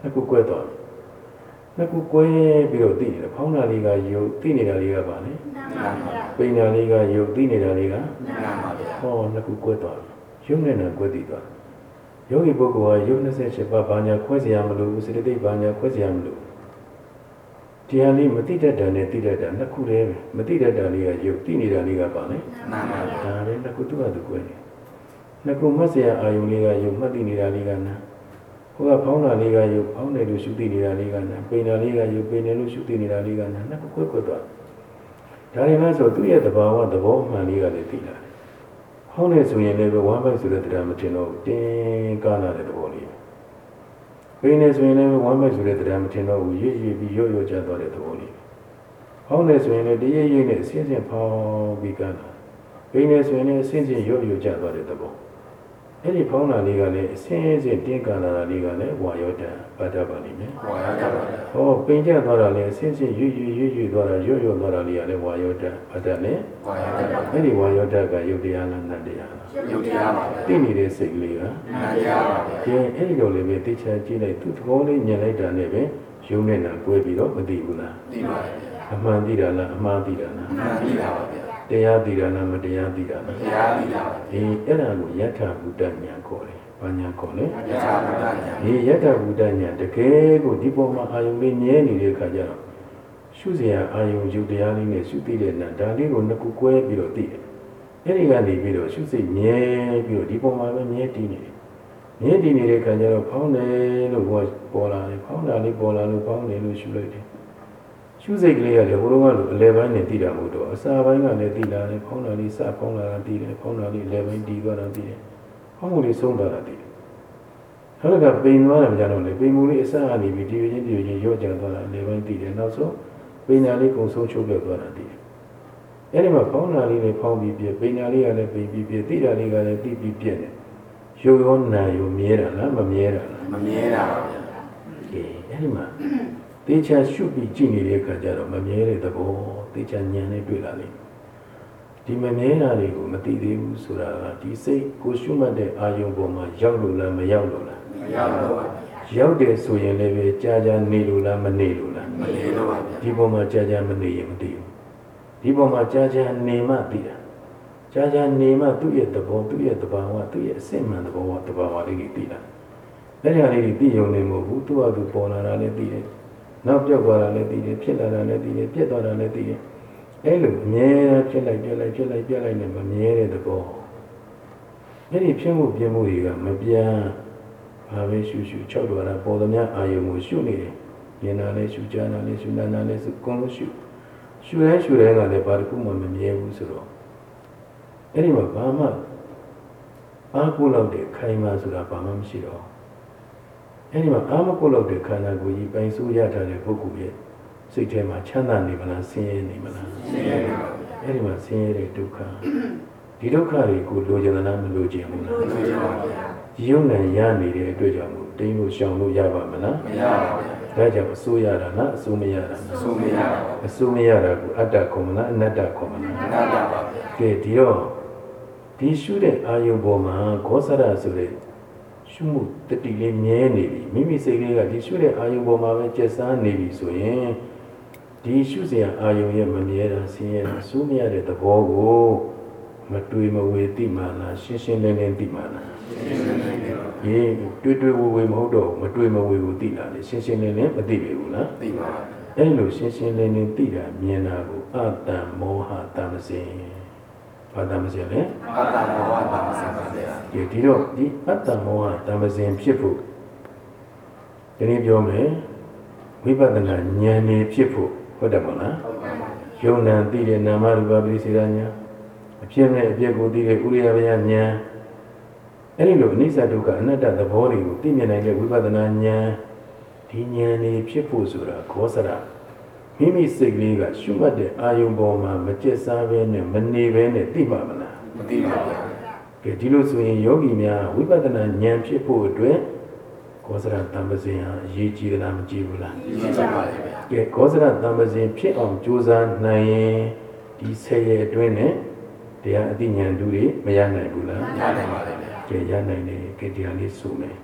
နှစ်ခုကွဲသွားနှစ်ခုကွဲပြီးတော့သိတယ်ဖောင်းတာလေးကယုတ်သိနေတာလေးကပါလေပိန်တာလေးကယုတ်သိနေတာလေးကဟောနှစ်ခုကွဲသွားယုတ်နဲ့နာကွဲသိသွားယောဂီပုဂ္ဂိုလ်ကယုတ်၂၈ပါးဘာညာခွဲစရာမလိုဘူးစေတသိက်ဘာညာခွဲစရာမလိုတရားလေးမသိတတ်တာနဲ့သိတတ်တာနှစ်ခုတည်းပဲမသိတတ်တာလေးကယုတ်သိနေတာလေးကပါလေမှန်ပါဗျာဒါလည်းနှစ်ခုသူ့ဟာသူကွဲနေနှစ်ခုမှတ်စရာအာယုံလေးကယုတ်မှတ်သိနေတာလေးကနာဟိုကဖောင်းတာလေးကယုတ်ဖောင်းတယ်လို့ရှုသိနေတာလေးကနာပိန်တာလေးကယုတ်ပိန်တယ်လို့ရှုသိနေတာလေးကနာနှစ်ခုကွဲကွဲသွားဒါရင်လဲဆိုသူ့ရဲ့သဘာဝသဘောမှန်လေးကလည်းသိလာတယ်ဖောင်းတယ်ဆိုရင်လည်းဝမ်းပိုက်ဆိုတဲ့တရားမတင်တော့တင်းကားလာတဲ့သဘောလေးပိန်တယ်ဆိုရင်လည်းဝမ်းပိုက်ဆိုတဲ့တရားမတင်တော့ဘူးရွရွပြီးရွရွကျသွားတဲ့သဘောလေးဖောင်းတယ်ဆိုရင်လည်းတရေရိပ်နဲ့အစင်းစင်းဖောင်းပြီးကားလာပိန်တယ်ဆိုရင်လည်းအစင်းစင်းရွရွကျသွားတဲ့သဘောအဲ့ဒီဖောင်းတာလေးကလည်းအစင်းစင်းတင်းကားလာတာလေးကလည်းဝါယောတံပါဒပါလိမ့်မယ်ဝါယောတံဟောပိန်ကျသွားတာလည်းအစင်းစင်းရွရွရွရွသွားတာရွရွသွားတာလေးကလည်းဝါယောတံပါဒနဲ့ဝါယောတံအဲ့ဒီဝါယောတံကယုတ်တရားလားနတ်တရားလားယုတ်တရားပါသိနေတဲ့စိတ်ကလေးကနတ်တရားပါဗျာကျင်းအဲ့ဒီလိုလေးပဲသိချာကြည့်လိုက်သူ့သဘောလေးမြင်လိုက်တာနဲ့ပဲယုံနေတာကွဲပြီးတော့မသိဘူးလားသိပါဗျာအမှန်သိတာလားအမှားသိတာလားအမှန်သိတာပါဗျာတရားသိတာလားမတရားသိတာလားတရားသိတာပါဒီအဲ့ဒါကိုယထာဘုဒ္ဓဉာဏ်ခေါ်တယ်ဘာဉာဏ်ခေါ်လဲယထာဘုဒ္ဓဉာဏ်ဒီယထာဘုဒ္ဓဉာဏ်တကယ်ကိုဒီပုံမှာအာယုံလေးမြဲနေတဲ့အခါကျတော့ရှုစရာအာယုံယူတရားလေးနဲ့ရှုသိတဲ့နာဒါလေးကိုနှစ်ခုကွဲပြီးတော့သိတယ်အဲ့ဒီကနေပြီးတော့ရှုစိတ်မြဲပြီးတော့ဒီပုံမှာပဲမြဲတည်နေတယ်မြဲတည်နေတဲ့အခါကျတော့ဖောင်းတယ်လို့ပေါ်လာတယ်ဖောင်းတာလေးပေါ်လာလို့ဖောင်းတယ်လို့ရှုလိုက်တယ်ရှုစိတ်ကလေးကလည်းဘုရားကလို့အလဲပိုင်းနဲ့တည်တာမဟုတ်တော့အစာပိုင်းကလည်းတည်လာတယ်ဖောင်းတာလေးစဖောင်းလာတာတည်တယ်ဖောင်းတာလေးအလဲပိုင်းတည်သွားတာတည်တယ်ဖောင်းမှုလေးဆုံးသွားတာတည်တယ်နောက်ကပိန်သွားတယ်မကြတော့လေပိန်မှုလေးအစကနေပြီးဒီချင်းဒီချင်းရော့ကြသွားတာအလဲပိုင်းတည်တယ်နောက်ဆုံးပိန်ညာလေးကုံဆုံးချုပ်ပြသွားတာတည်တယ်အဲ့ဒီမှာဖောင်းတာလေးနဲ့ဖောင်းပြီးပြပိန်ညာလေးကလည်းပိန်ပြီးပြတည်တာလေးကလည်းတည်ပြီးပြက်တယ်ရုပ်ရောနာရောမြဲတာလားမမြဲတာလားမမြဲတာပါဗျာအေးအဲ့ဒီမှာတေချာရှုပြီးကြည့်နေတဲ့အခါကျတော့မမြဲတဲ့သဘောတေချာဉာဏ်နဲ့တွေ့လာလိမ့်ဒီမမြဲတာတွေကိုမသိသေးဘူးဆိုတာကဒီစိတ်ကိုရှုမှတ်တဲ့အာယုံပေါ်မှာရောက်လို့လားမရောက်လို့လားမရောက်လို့ပါရောက်တယ်ဆိုရင်လည်းပဲကြာကြာနေလို့လားမနေလို့လားမနေလို့ပါဗျာဒီပေါ်မှာကြာကြာမနေရင်မသိဘူးဒီပေါ်မှာကြာကြာနေမှသိတာကြာကြာနေမှသူ့ရဲ့သဘောသူ့ရဲ့သဘာဝသူ့ရဲ့အစစ်မှန်သဘောသဘာဝလေးကြီးသိတာအဲ့ဒီဟာလေးကြီးသိရုံနဲ့မဟုတ်ဘူးသူ့ဟာသူပေါ်လာတာလည်းသိတယ်နောက်ပြောက်သွားတာလည်းသိတယ်ဖြစ်လာတာလည်းသိတယ်ပြက်သွားတာလည်းသိတယ်အဲ့လိုအမြဲဖြစ်လိုက်ပြက်လိုက်ဖြစ်လိုက်ပြက်လိုက်နဲ့မမြဲတဲ့သဘောအဲ့ဒီဖြစ်မှုပြင်းမှုတွေကမပြန်ဘာပဲရှုရှု၆တော်တာပေါ်သမျှအာယုံကိုရှုနေတယ်ဉာဏ်နာလည်းရှုကြားနာလည်းရှုနာနာလည်းရှုကိုယ်လို့ရှုရှုရဲရှုရဲကလည်းဘာတစ်ခုမှမမြဲဘူးဆိုတော့အဲ့ဒီမှာဘာမှအားကိုးလောက်တဲ့ခိုင်မာဆိုတာဘာမှမရှိတော့အဲ့ဒီမှာအာမကိုလောက်တဲ့ခန္ဓာကိုယ်ကြီးပိုင်ဆိုးရထားတဲ့ပုဂ္ဂိုလ်ရဲ့စိတ်ထဲမှာချမ်းသာနေမလားဆင်းရဲနေမလားဆင်းရဲနေပါဘူးအဲ့ဒီမှာဆင်းရဲတဲ့ဒုက္ခဒီဒုက္ခတွေကိုလိုချင်လားမလိုချင်ဘူးလားလိုချင်ပါဘူးရုံနဲ့ရနေတဲ့အတွက်ကြောင့်မို့တိမ်လို့ရှောင်လို့ရပါမလားမရပါဘူးဒါကြောင့်အစိုးရတာလားအစိုးမရတာလားအစိုးမရပါဘူးအစိုးမရတာကိုအတ္တခေါ်မလားအနတ္တခေါ်မလားအနတ္တပါဗျာကဲဒီတော့ဒီရှုတဲ့အာယုပေါ်မှာခောစရဆိုတဲ့ရှုမှုတတိလေးမြဲနေပြီမိမိစိတ်လေးကဒီရှုတဲ့အာယုပေါ်မှာပဲကျက်စားနေပြီဆိုရင်ဒီရှုစရာအာယုရဲ့မမြဲတာဆင်းရဲတာစိုးမရတဲ့သဘောကိုမတွေ့မဝေသိမှလားရှင်းရှင်းလင်းလင်းသိမှလားရှင်းရှင်းလင်းလင်းသိပါဘူးတွေ့တွေ့ဝေဝေမဟုတ်တော့မတွေ့မဝေကိုသိတာလေရှင်းရှင်းလင်းလင်းမသိပြီဘူးလားသိပါဘူးအဲ့လိုရှင်းရှင်းလင်းလင်းသိတာမြင်တာကိုအတ္တမောဟတမစင်ဘာတမစင်လဲအတ္တမောဟတမစင်ပါဗျာဒီဒီတော့ဒီအတ္တမောဟတမစင်ဖြစ်ဖို့ဒီနေ့ပြောမယ်ဝိပဿနာဉာဏ်နေဖြစ်ဖို့ဟုတ်တယ်မလားယုံနာသိတဲ့နာမရူပပရိစ္ဆေဒဉာဏ်အဖြစ်နဲ့အပြည့်ကိုသိတဲ့ဥရိယဘယဉာဏ်အဲ့ဒီလိုအနိစ္စဒုက္ခအနတ္တသဘောတွေကိုသိမြင်နိုင်တဲ့ဝိပဿနာဉာဏ်ဒီဉာဏ်နေဖြစ်ဖို့ဆိုတာခောစရမိမိစိတ်ကလေးကရှုမှတ်တဲ့အာယုံပေါ်မှာမကျက်စားဘဲနဲ့မနေဘဲနဲ့သိပါမလားမသိပါဘူးကဲဒီလိုဆိုရင်ယောဂီများဝိပဿနာဉာဏ်ဖြစ်ဖို့အတွက်ခောစရတမ္ပဇင်ဟာအရေးကြီးသလားမကြီးဘူးလားအရေးကြီးပါလေဗျာကဲခောစရတမ္ပဇင်ဖြစ်အောင်ကြိုးစားနိုင်ရင်ဒီဆယ်ရက်အတွင်းနဲ့တရားအသိဉာဏ်တူတွေမရနိုင်ဘူးလားရနိုင်ပါလေဗျာကဲရနိုင်တယ်ကဲတရားလေးဆိုမယ်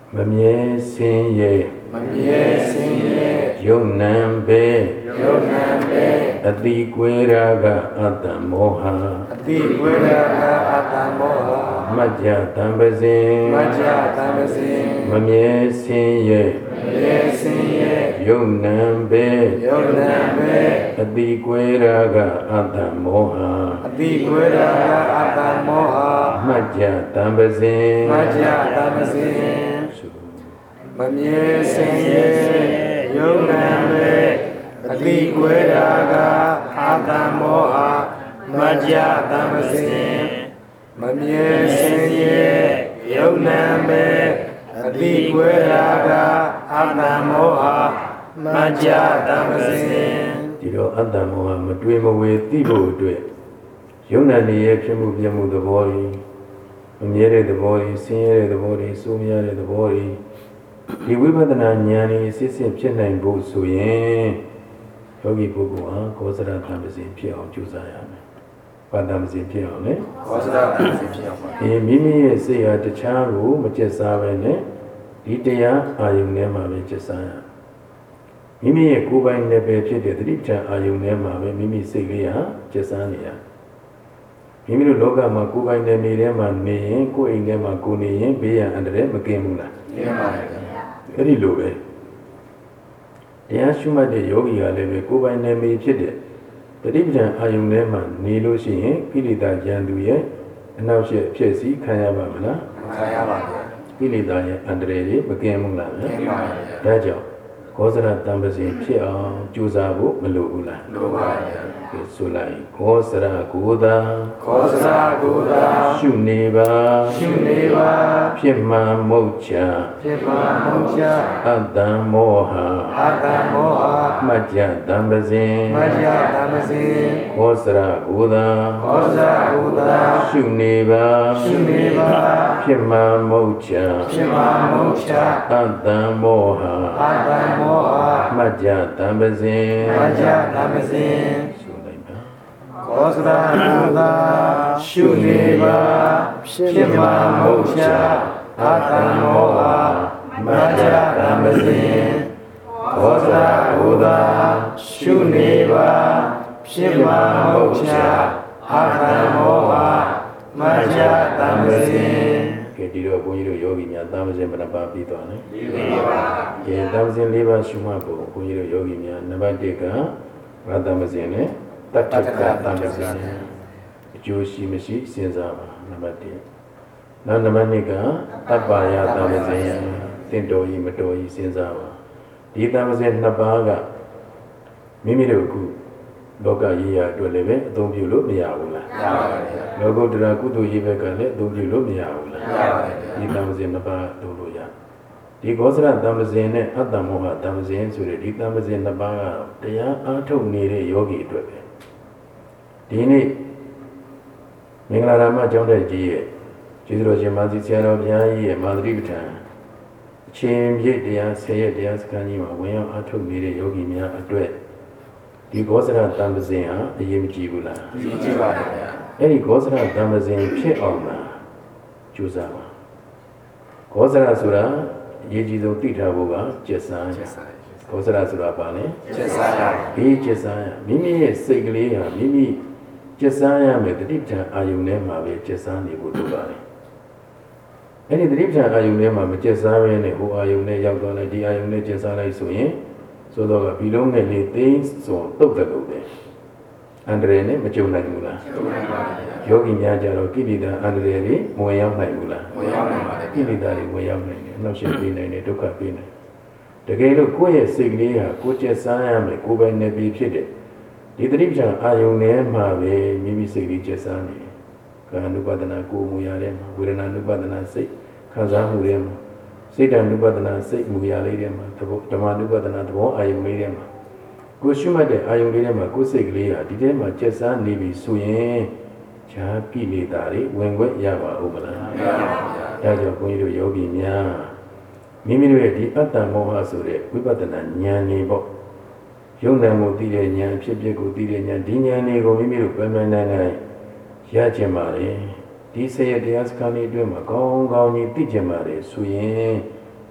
မမြဲစင်းရဲ့မမြဲစင်းရဲ့ယုံနံပဲယုံနံပဲအတိကွေရာကအတ္တမောဟအတိဝိရကအတ္တမောဟမัจจတံပစဉ်မัจจတံပစဉ်မမြဲစင်းရဲ့မမြဲစင်းရဲ့ယုံနံပဲယုံနံပဲအတိကွေရာကအတ္တမောဟအတိဝိရကအတ္တမောဟမัจจတံပစဉ်မัจจတံပစဉ်မမြဲစင်းရဲ့ယုံနံပဲအတိဝိရကအတ္တမောဟမัจจတံပစဉ်မမြဲစင်းရဲ့ယုံနံပဲအတိဝိရကအတ္တမောဟမัจจတံပစဉ်ဒီတော့အတ္တမောဟမတွေးမဝေသိဖို့အတွက်ယုံနာနေရဲ့ဖြစ်မှုပြမှုသဘောတွေမမြဲတဲ့သဘောတွေဆင်းရဲတဲ့သဘောတွေစိုးမရတဲ့သဘောတွေဒီဝိပဿနာဉာဏ်ကြီးစစ်စစ်ဖြစ်နိုင်ဖို့ဆိုရင်ယောဂီပုဂ္ဂိုလ်ဟာကောသရတံပစဉ်ဖြစ်အောင်ကြိုးစားရမယ်။ဘာတံပစဉ်ဖြစ်အောင်လဲ။ကောသရတံပစဉ်ဖြစ်အောင်ပါဒီမိမိရဲ့စိတ်ဟာတခြားကိုမကျက်စားပဲနဲ့ဒီတရားအာယုန်ထဲမှာပဲကျက်စားရ။မိမိရဲ့ကိုယ်ပိုင်နယ်ပယ်ဖြစ်တဲ့တတိထအာယုန်ထဲမှာပဲမိမိစိတ်လေးဟာကျက်စားနေရ။မိမိတို့လောကမှာကိုယ်ပိုင်နယ်မြေထဲမှာနေရင်ကိုယ်အိမ်ထဲမှာကိုယ်နေရင်ဘေးရန်အန္တရာယ်မကင်းဘူးလား။ကျင်းပါတယ်ဗျာအဲ့ဒီလိုပဲတရားရှုမှတ်တဲ့ယောဂီကလည်းပဲကိုယ်ပိုင်နယ်မြေဖြစ်တဲ့တတိပ္ပံအာယုန်ထဲမှာနေလို့ရှိရင်ကိလေသာဉာဏ်သူရဲ့အနောက်ရှက်ဖြစ်စီခံရပါမလားမခံရပါဘူးကိလေသာရဲ့အန္တရာယ်တွေမကင်းဘူးလားကျင်းပါတယ်ဗျာဒါကြောင့်ကောသရတံပစဉ်ဖြစ်အောင်ကြိုးစားဖို့မလိုဘူးလားလိုပါတယ်ဗျာဒီဆိုလိုက်ကောသရကိုသာကောသရကိုသာရှုနေပါရှုနေပါဖြစ်မှန်မုတ်ချဖြစ်ပါမှုချအတ္တမောဟအတ္တမောဟမัจจတံပစဉ်မัจจတံပစဉ်ကောသရကိုသာကောသရကိုသာရှုနေပါရှုနေပါဖြစ်မှန်မုတ်ချဖြစ်ပါမှုချအတ္တမောဟအတ္တမောဟမัจจတံပစဉ်မัจจတံပစဉ်ဆိုလိုက်ပါကောသရကိုသာရှုနေပါဖြစ်ပါမှုချအတ္တမောဟမัจจတံပစဉ်ကောသရကိုသာရှုနေပါဖြစ်ပါမှုချအတ္တမောဟမัจจတံပစဉ်ကဲဒီတော့ဘုန်းကြီးတို့ယောဂီများတံပစဉ်ဘယ်နှပါပြီးသွားလဲလေးပါကဲတံပစဉ်၄ပါးရှုမှတ်ဖို့ဘုန်းကြီးတို့ယောဂီများနံပါတ်၁ကရတ္တမစဉ်နဲ့တတ္ထကတံပစဉ်အကျိုးရှိမရှိစဉ်းစားပါနံပါတ်၁နောက်နံပါတ်၂ကတပ္ပါယတံပစဉ်တင့်တော်ကြီးမတော်ကြီးစဉ်းစားပါဒီတံပစဉ်နှစ်ပါးကမိမိတို့အခုလောကကြီးရာအတွက်လည်းပဲအသုံးပြုလို့မရဘူးလားရပါတယ်ဗျာလောကုတ္တရာကုသိုလ်ရေးဘက်ကလည်းအသုံးပြုလို့မရဘူးလားရပါတယ်ဗျာဒီတံပစဉ်နှစ်ပါးသုံးလို့ရဒီကောသရတံပစဉ်နဲ့အတ္တမောဟတံပစဉ်ဆိုတဲ့ဒီတံပစဉ်နှစ်ပါးကတရားအားထုတ်နေတဲ့ယောဂီအတွက်ပဲဒီနေ့မင်္ဂလာရမကျောင်းတဲ့ကြီးရဲ့ကျေးဇူးတော်ရှင်မာသီဆရာတော်ဘုရားကြီးရဲ့မာသရိပဋ္ဌာန်အချင်းပြည့်တရားဆယ်ရက်တရားစခန်းကြီးမှာဝင်ရောက်အားထုတ်နေတဲ့ယောဂီများအတွက်ဒီကောသရတံပစဉ်ဟာအရေးမကြီးဘူးလားကြည့်ကြည့်ပါတယ်ဗျာအဲ့ဒီကောသရတံပစဉ်ဖြစ်အောင်လားကြိုးစားပါကောသရဆိုတာအရေးကြီးဆုံးသိထားဖို့ကကျက်စားရကောသရဆိုတာဘာလဲချက်စားရဒီကျက်စားရမိမိရဲ့စိတ်ကလေးဟာမိမိကျက်စားရမယ်တတိပ္ပံအာယုန်ထဲမှာပဲကျက်စားနေဖို့လိုပါတယ်အဲ့ဒီတတိပ္ပံအာယုန်ထဲမှာမကျက်စားဘဲနဲ့ဟိုအာယုန်နဲ့ရောက်သွားလိုက်ဒီအာယုန်နဲ့ကျက်စားလိုက်ဆိုရင်ဆိုတော့ဘီလုံးနဲ့လေသိန်းစုံတုတ်တက်လို့ပဲအန္တရာယ်နဲ့မကြုံနိုင်ဘူးလားကျုံနိုင်ပါတယ်ဗျာယောဂီများကြတော့ကိလေသာအန္တရာယ်တွေမဝင်ရောက်နိုင်ဘူးလားဝင်ရောက်နိုင်ပါတယ်ကိလေသာတွေဝင်ရောက်နိုင်တယ်နှောက်ယှက်ပေးနိုင်တယ်ဒုက္ခပေးနိုင်တကယ်လို့ကိုယ့်ရဲ့စိတ်ကလေးဟာကိုယ်ကျက်စားရမယ်ကိုယ်ပိုင်နယ်ပြည်ဖြစ်တဲ့ဒီတတိပ္ပံအာယုန်ထဲမှာပဲမိမိစိတ်လေးကျက်စားနေတယ်ကာယ ानु ပဒနာကိုယ်မူရတဲ့မှာဝေဒနာ ानु ပဒနာစိတ်ခံစားမှုတွေမှာစိတ်တ ानु ပဒနာစိတ်မူရလေးတွေမှာသဘောဓမ္မ ानु ပဒနာသဘောအာယုန်လေးတွေမှာကိုယ်ရှုမှတ်တဲ့အာယုန်လေးတွေမှာကိုယ်စိတ်ကလေးဟာဒီထဲမှာကျက်စားနေပြီဆိုရင်ဈာကိလေသာတွေဝင်ခွင့်ရပါဦးမလားမရပါဘူးဗျာဒါကြောင့်ဘုန်းကြီးတို့ယောဂီများမိမိတို့ရဲ့ဒီအတ္တမောဟဆိုတဲ့ဝိပဿနာဉာဏ်ကြီးပေါ့ယုံနာမှုသိတဲ့ဉာဏ်ဖြစ်ဖြစ်ကိုသိတဲ့ဉာဏ်ဒီဉာဏ်တွေကိုမိမိတို့ပြန်ပြန်နိုင်နိုင်ရကျင်ပါလေဒီဆရာတရားစခန်းလေးအတွင်းမှာကောင်းကောင်းကြီးသိကျင်ပါလေဆိုရင်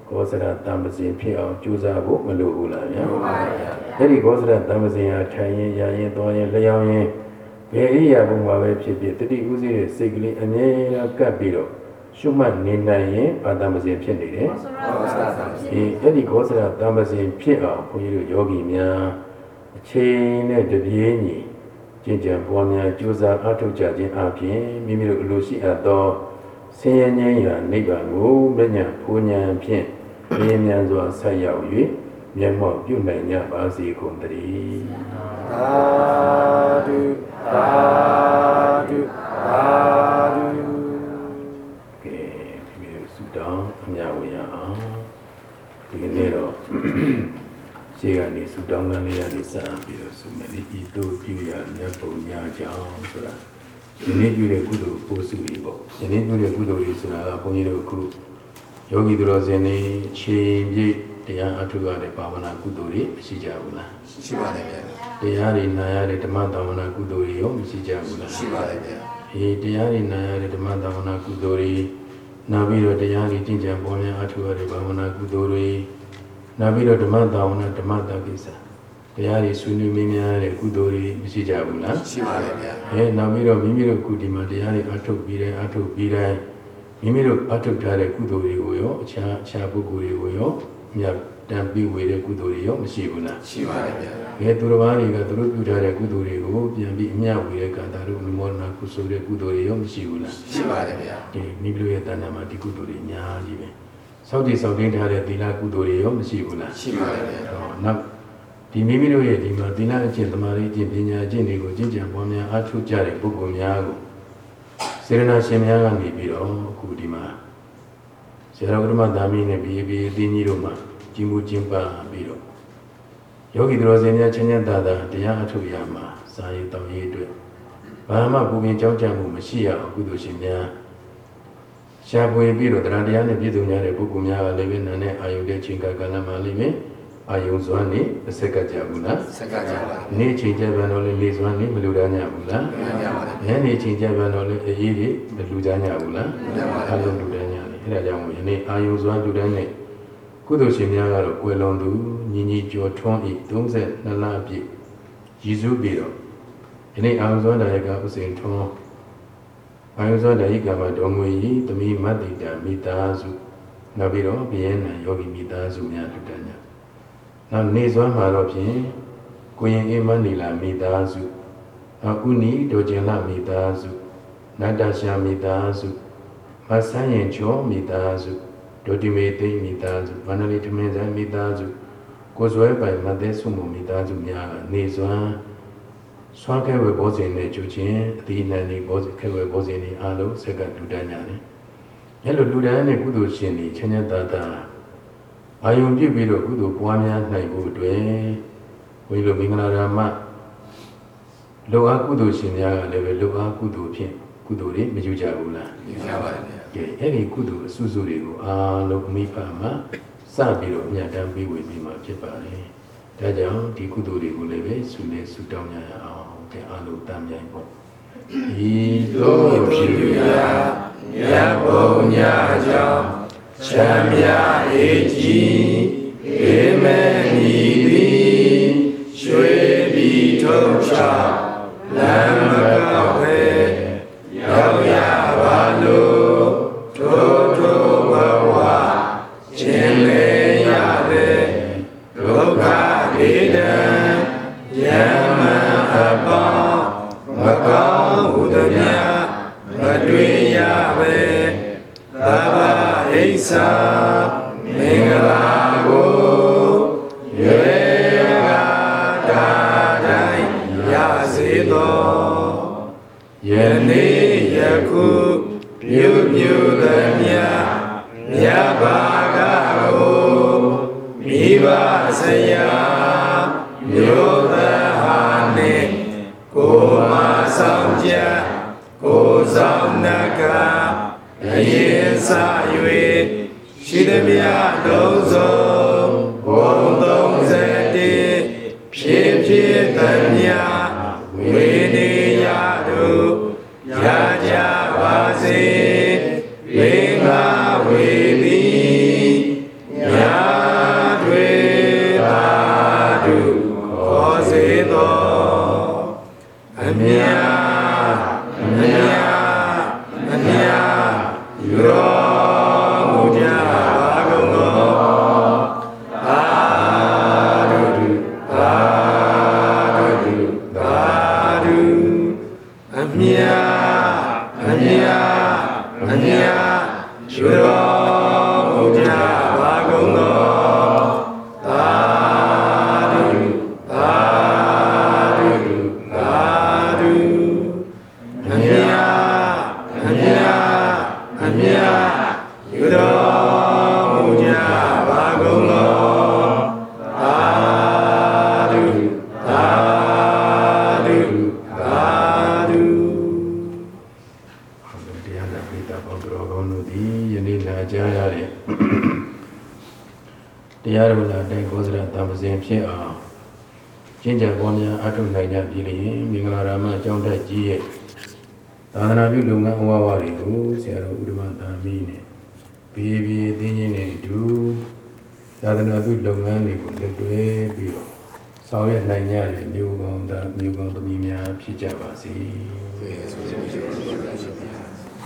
ကောသရတံပစဉ်ဖြစ်အောင်ကြိုးစားဖို့မလိုဘူးလားဗျာအဲ့ဒီကောသရတံပစဉ်ဟာထိုင်ရင်ရရင်သွားရင်လျှောင်းရင်ဘယ်အိယာဘုံမှာပဲဖြစ်ဖြစ်တတိဥစည်းရဲ့စိတ်ကလေးအမြဲတမ်းကပ်ပြီးတော့ရှုမှတ်နေနိုင်ရင်ဘာတံပစဉ်ဖြစ်နေတယ်ဒီအဲ့ဒီကောသရတံပစဉ်ဖြစ်အောင်ဘုန်းကြီးတို့ယောဂီများအချိန်နဲ့တပြေးညီကျင့်ကြံပွားများကြိုးစားအားထုတ်ကြခြင်းအပြင်မိမိတို့အလိုရှိအပ်သောဆင်းရဲငြိမ်းရာနိဗ္ဗာန်ကိုမဉ္ဇဉ်ဘုံဉာဏ်ဖြင့်မြင်မြန်စွာဆက်ရောက်၍မျက်မှောက်ပြုနိုင်ကြပါစေကုန်သတည်းသာဓုသာဓုသာဓုကဲဒီလိုဆုတောင်းအများဝေရအောင်ဒီနေ့တော့ခြေကနေဆုတောင်းကလေးရနေစပြီးတော့ဆုမယ်ဒီဤတို့ပြုရမြတ်ပုံညာကြောင်းဆိုတာဒီနေ့ပြုတဲ့ကုသိုလ်ပို့စုတွေပေါ့ဒီနေ့ပြုတဲ့ကုသိုလ်တွေဆိုတာကဘုန်းကြီးတို့အခုယောဂီသူတော်စင်တွေခြေပြည့်တရားအထုရတဲ့ဘာဝနာကုသိုလ်တွေမရှိကြဘူးလားရှိပါတယ်ဗျာတရားတွေနာရတဲ့ဓမ္မသာဝနာကုသိုလ်တွေရောမရှိကြဘူးလားရှိပါတယ်ဗျာအေးတရားတွေနာရတဲ့ဓမ္မသာဝနာကုသိုလ်တွေနာပြီးတော့တရားတွေကျင့်ကြံပေါ်များအထုရတဲ့ဘာဝနာကုသိုလ်တွေနာပြီးတော့ဓမ္မသာဝနာဓမ္မတာကိစ္စတရားတွေဆွေးနွေးမင်းများတဲ့ကုသိုလ်တွေမရှိကြဘူးလားရှိပါတယ်ဗျာအဲနောက်ပြီးတော့မိမိတို့ကုဒီမှာတရားတွေအထုတ်ပြီးတဲ့အထုတ်ပြီးတိုင်းမိမိတို့အထုတ်ထားတဲ့ကုသိုလ်တွေကိုရောအခြားအခြားပုဂ္ဂိုလ်တွေကိုရောမြတ်တန်ပြီးဝေတဲ့ကုသိုလ်တွေရောမရှိဘူးလားရှိပါတယ်ဗျာ။အဲသူတော်ဘာတွေကသူတို့ပြုထားတဲ့ကုသိုလ်တွေကိုပြန်ပြီးအမြတ်ဝေတဲ့ကာတာတို့အနုမောဒနာကုသိုလ်တဲ့ကုသိုလ်တွေရောမရှိဘူးလားရှိပါတယ်ဗျာ။ဒီမိမိတို့ရဲ့တဏ္ဍာမှာဒီကုသိုလ်တွေအများကြီးပဲ။စောင့်ကြည့်စောင့်သိထားတဲ့သီလကုသိုလ်တွေရောမရှိဘူးလားရှိပါတယ်ဗျာ။ဟောနောက်ဒီမိမိတို့ရဲ့ဒီမှာသီလအကျင့်သမာဓိအကျင့်ပညာအကျင့်တွေကိုကျင့်ကြံပွားများအားထုတ်ကြတဲ့ပုဂ္ဂိုလ်များကိုစေရနာရှင်များကနေပြီးတော့အခုဒီမှာဆရာတော်ကဓမ္မသာမီးနဲ့ပြီးပြီးအင်းကြီးတို့မှာကျင့်မှုကျင့်ပါပြီးတော့ယောဂီတော်စင်များချင်းချင်းသာသာတရားအထုတ်ရမှာစာရေးတောင်းရေးအတွက်ဘာမှပူပင်ကြောက်ကြမှုမရှိရအောင်ကုသိုလ်ရှင်များရှားပွေပြီးတော့တရားတရားနဲ့ပြည့်စုံကြတဲ့ပုဂ္ဂိုလ်များကလည်းပဲနာနဲ့အာယုတဲ့ချိန်ကာလမှာလည်းပဲအာယုစွမ်းနေအဆက်ကကြဘူးလားဆက်ကကြပါဘူးနေ့ချိန်ကြပြန်တော့လေလေစွမ်းနေမလူဒန်းကြဘူးလားမရပါဘူးညနေချိန်ကြပြန်တော့လေအေးကြီးမလူကြကြဘူးလားမရပါဘူးအလုံးလူဒန်းကြတယ်အဲဒါကြောင့်မို့ယနေ့အာယုစွမ်းလူဒန်းနဲ့ကုသိုလ်ရှင်များကတော့ကွယ်လွန်သူညီညီကျော်ထွန်းဤသုံးဆယ်နှစ်လပြည့်ရည်စူးပြီးတော့ယနေ့အာယုစွမ်းတရားကဥစဉ်ထွန်းအာယုစွမ်းတရားကမှာတော်ငွေကြီးသမီးမတ္တိတာမိသားစုနောက်ပြီးတော့ဘိယနံယောဂီမိသားစုများလူဒန်းကြနောက်နေစွမ်းမှာတော့ဖြင့်ကိုရင်အေးမနီလာမိသားစုနောက်ဥနီဒေါ်ကျင်လာမိသားစုနတ်တရှာမိသားစုမဆန်းရင်ကျော်မိသားစုဒေါ်တီမေသိမိသားစုမန္တလေးထမင်းဆိုင်မိသားစုကိုဇွဲပိုင်မသက်စုမှုမိသားစုများနေစွမ်းစွမ်းခဲဝဲဘောဇင်နဲ့ကျူချင်းအသီးနှံနေဘောဇင်ခဲဝဲဘောဇင်နေအားလုံးစက်ကလူတန်းကြတယ်အဲလိုလူတန်းနဲ့ကုသိုလ်ရှင်တွေချမ်းချမ်းသာသာအာယုံပြည့်ပြီးတော့ကုသိုလ်ပွားများနိုင်ဖို့အတွက်ဝိလိုမင်္ဂလာဓမ္မလောအားကုသိုလ်ရှင်များကလည်းပဲလောအားကုသိုလ်ဖြင့်ကုသိုလ်တွေမယူကြဘူးလားယူကြပါတယ်ဗျာကဲအဲ့ဒီကုသိုလ်အစုစုတွေကိုအားလုံးအမိဖမှာစပြီးတော့အမြတ်တမ်းပေးဝေပြီးမှဖြစ်ပါတယ်ဒါကြောင့်ဒီကုသိုလ်တွေကိုလည်းပဲဆုနဲ့ဆုတောင်းကြရအောင်ကဲအားလုံးတမ်းမြိုင်ပေါ့ဤသို့ဖြစ်ရာမြတ်ဘုံညာကြောင့်ချမ်းမြအေးကြီးအေးမဲညီသည်ရွှေပြည်ထုံးချလမ်းမကောက်ပဲရောက်ရပါလို့ထိုးထိုးဘဝခြင်းလေရတဲ့ဒုက္ခဒေဒံယမအပေါင်းမကောင်းဟုသမျှမတွေ့ရပဲသဗ္ဗဣစ္ဆာမင်္ဂလာကိုရွယ်ကာတာတိုင်းရစေသောယနေ့ယခုပြုပြုသမျှမြတ်ဘာကကိုမိဘဆရာမျိုးသားဟာနှင့်ကိုမဆောင်ကြကိုဆောင်နာကအရင်စ၍ရှိသည်မြတ်လုံးစုံဘုံသုံးဆယ်တည်းဖြစ်ဖြစ်သမျှဝိနေယတို့ရကြပါစေဝေငါဝေသည်ညအမြာအမြာယူတော်မူကြပါကုန်သောသာဓုသာဓုသာဓုအမြာအမြာအမြာယူတော်မူကြပါကုန်သောသာဓုသာဓုသာဓုတရားနာပိတာဘောတော်ကောင်းတို့သည်ယနေ့နာကြားရတဲ့တရားတော်လာတဲ့ကောသရတံပစဉ်ဖြစ်အောင်ကျင့်ကြံပေါ်များအထုနိုင်ကြပြီလျင်မင်္ဂလာရမအကြောင်းတက်ကြီးရဲ့သာသနာပြုလုပ်ငန်းအဝဝတွေကိုဆရာတော်ဥဒ္ဓမသာမီးနဲ့ဘေးဘေးသိချင်းတွေအတူသာသနာပြုလုပ်ငန်းတွေကိုလက်တွဲပြီးတော့ဆောင်ရွက်နိုင်ကြတဲ့မျိုးကောင်းသားမျိုးကောင်းသမီးများဖြစ်ကြပါစေ။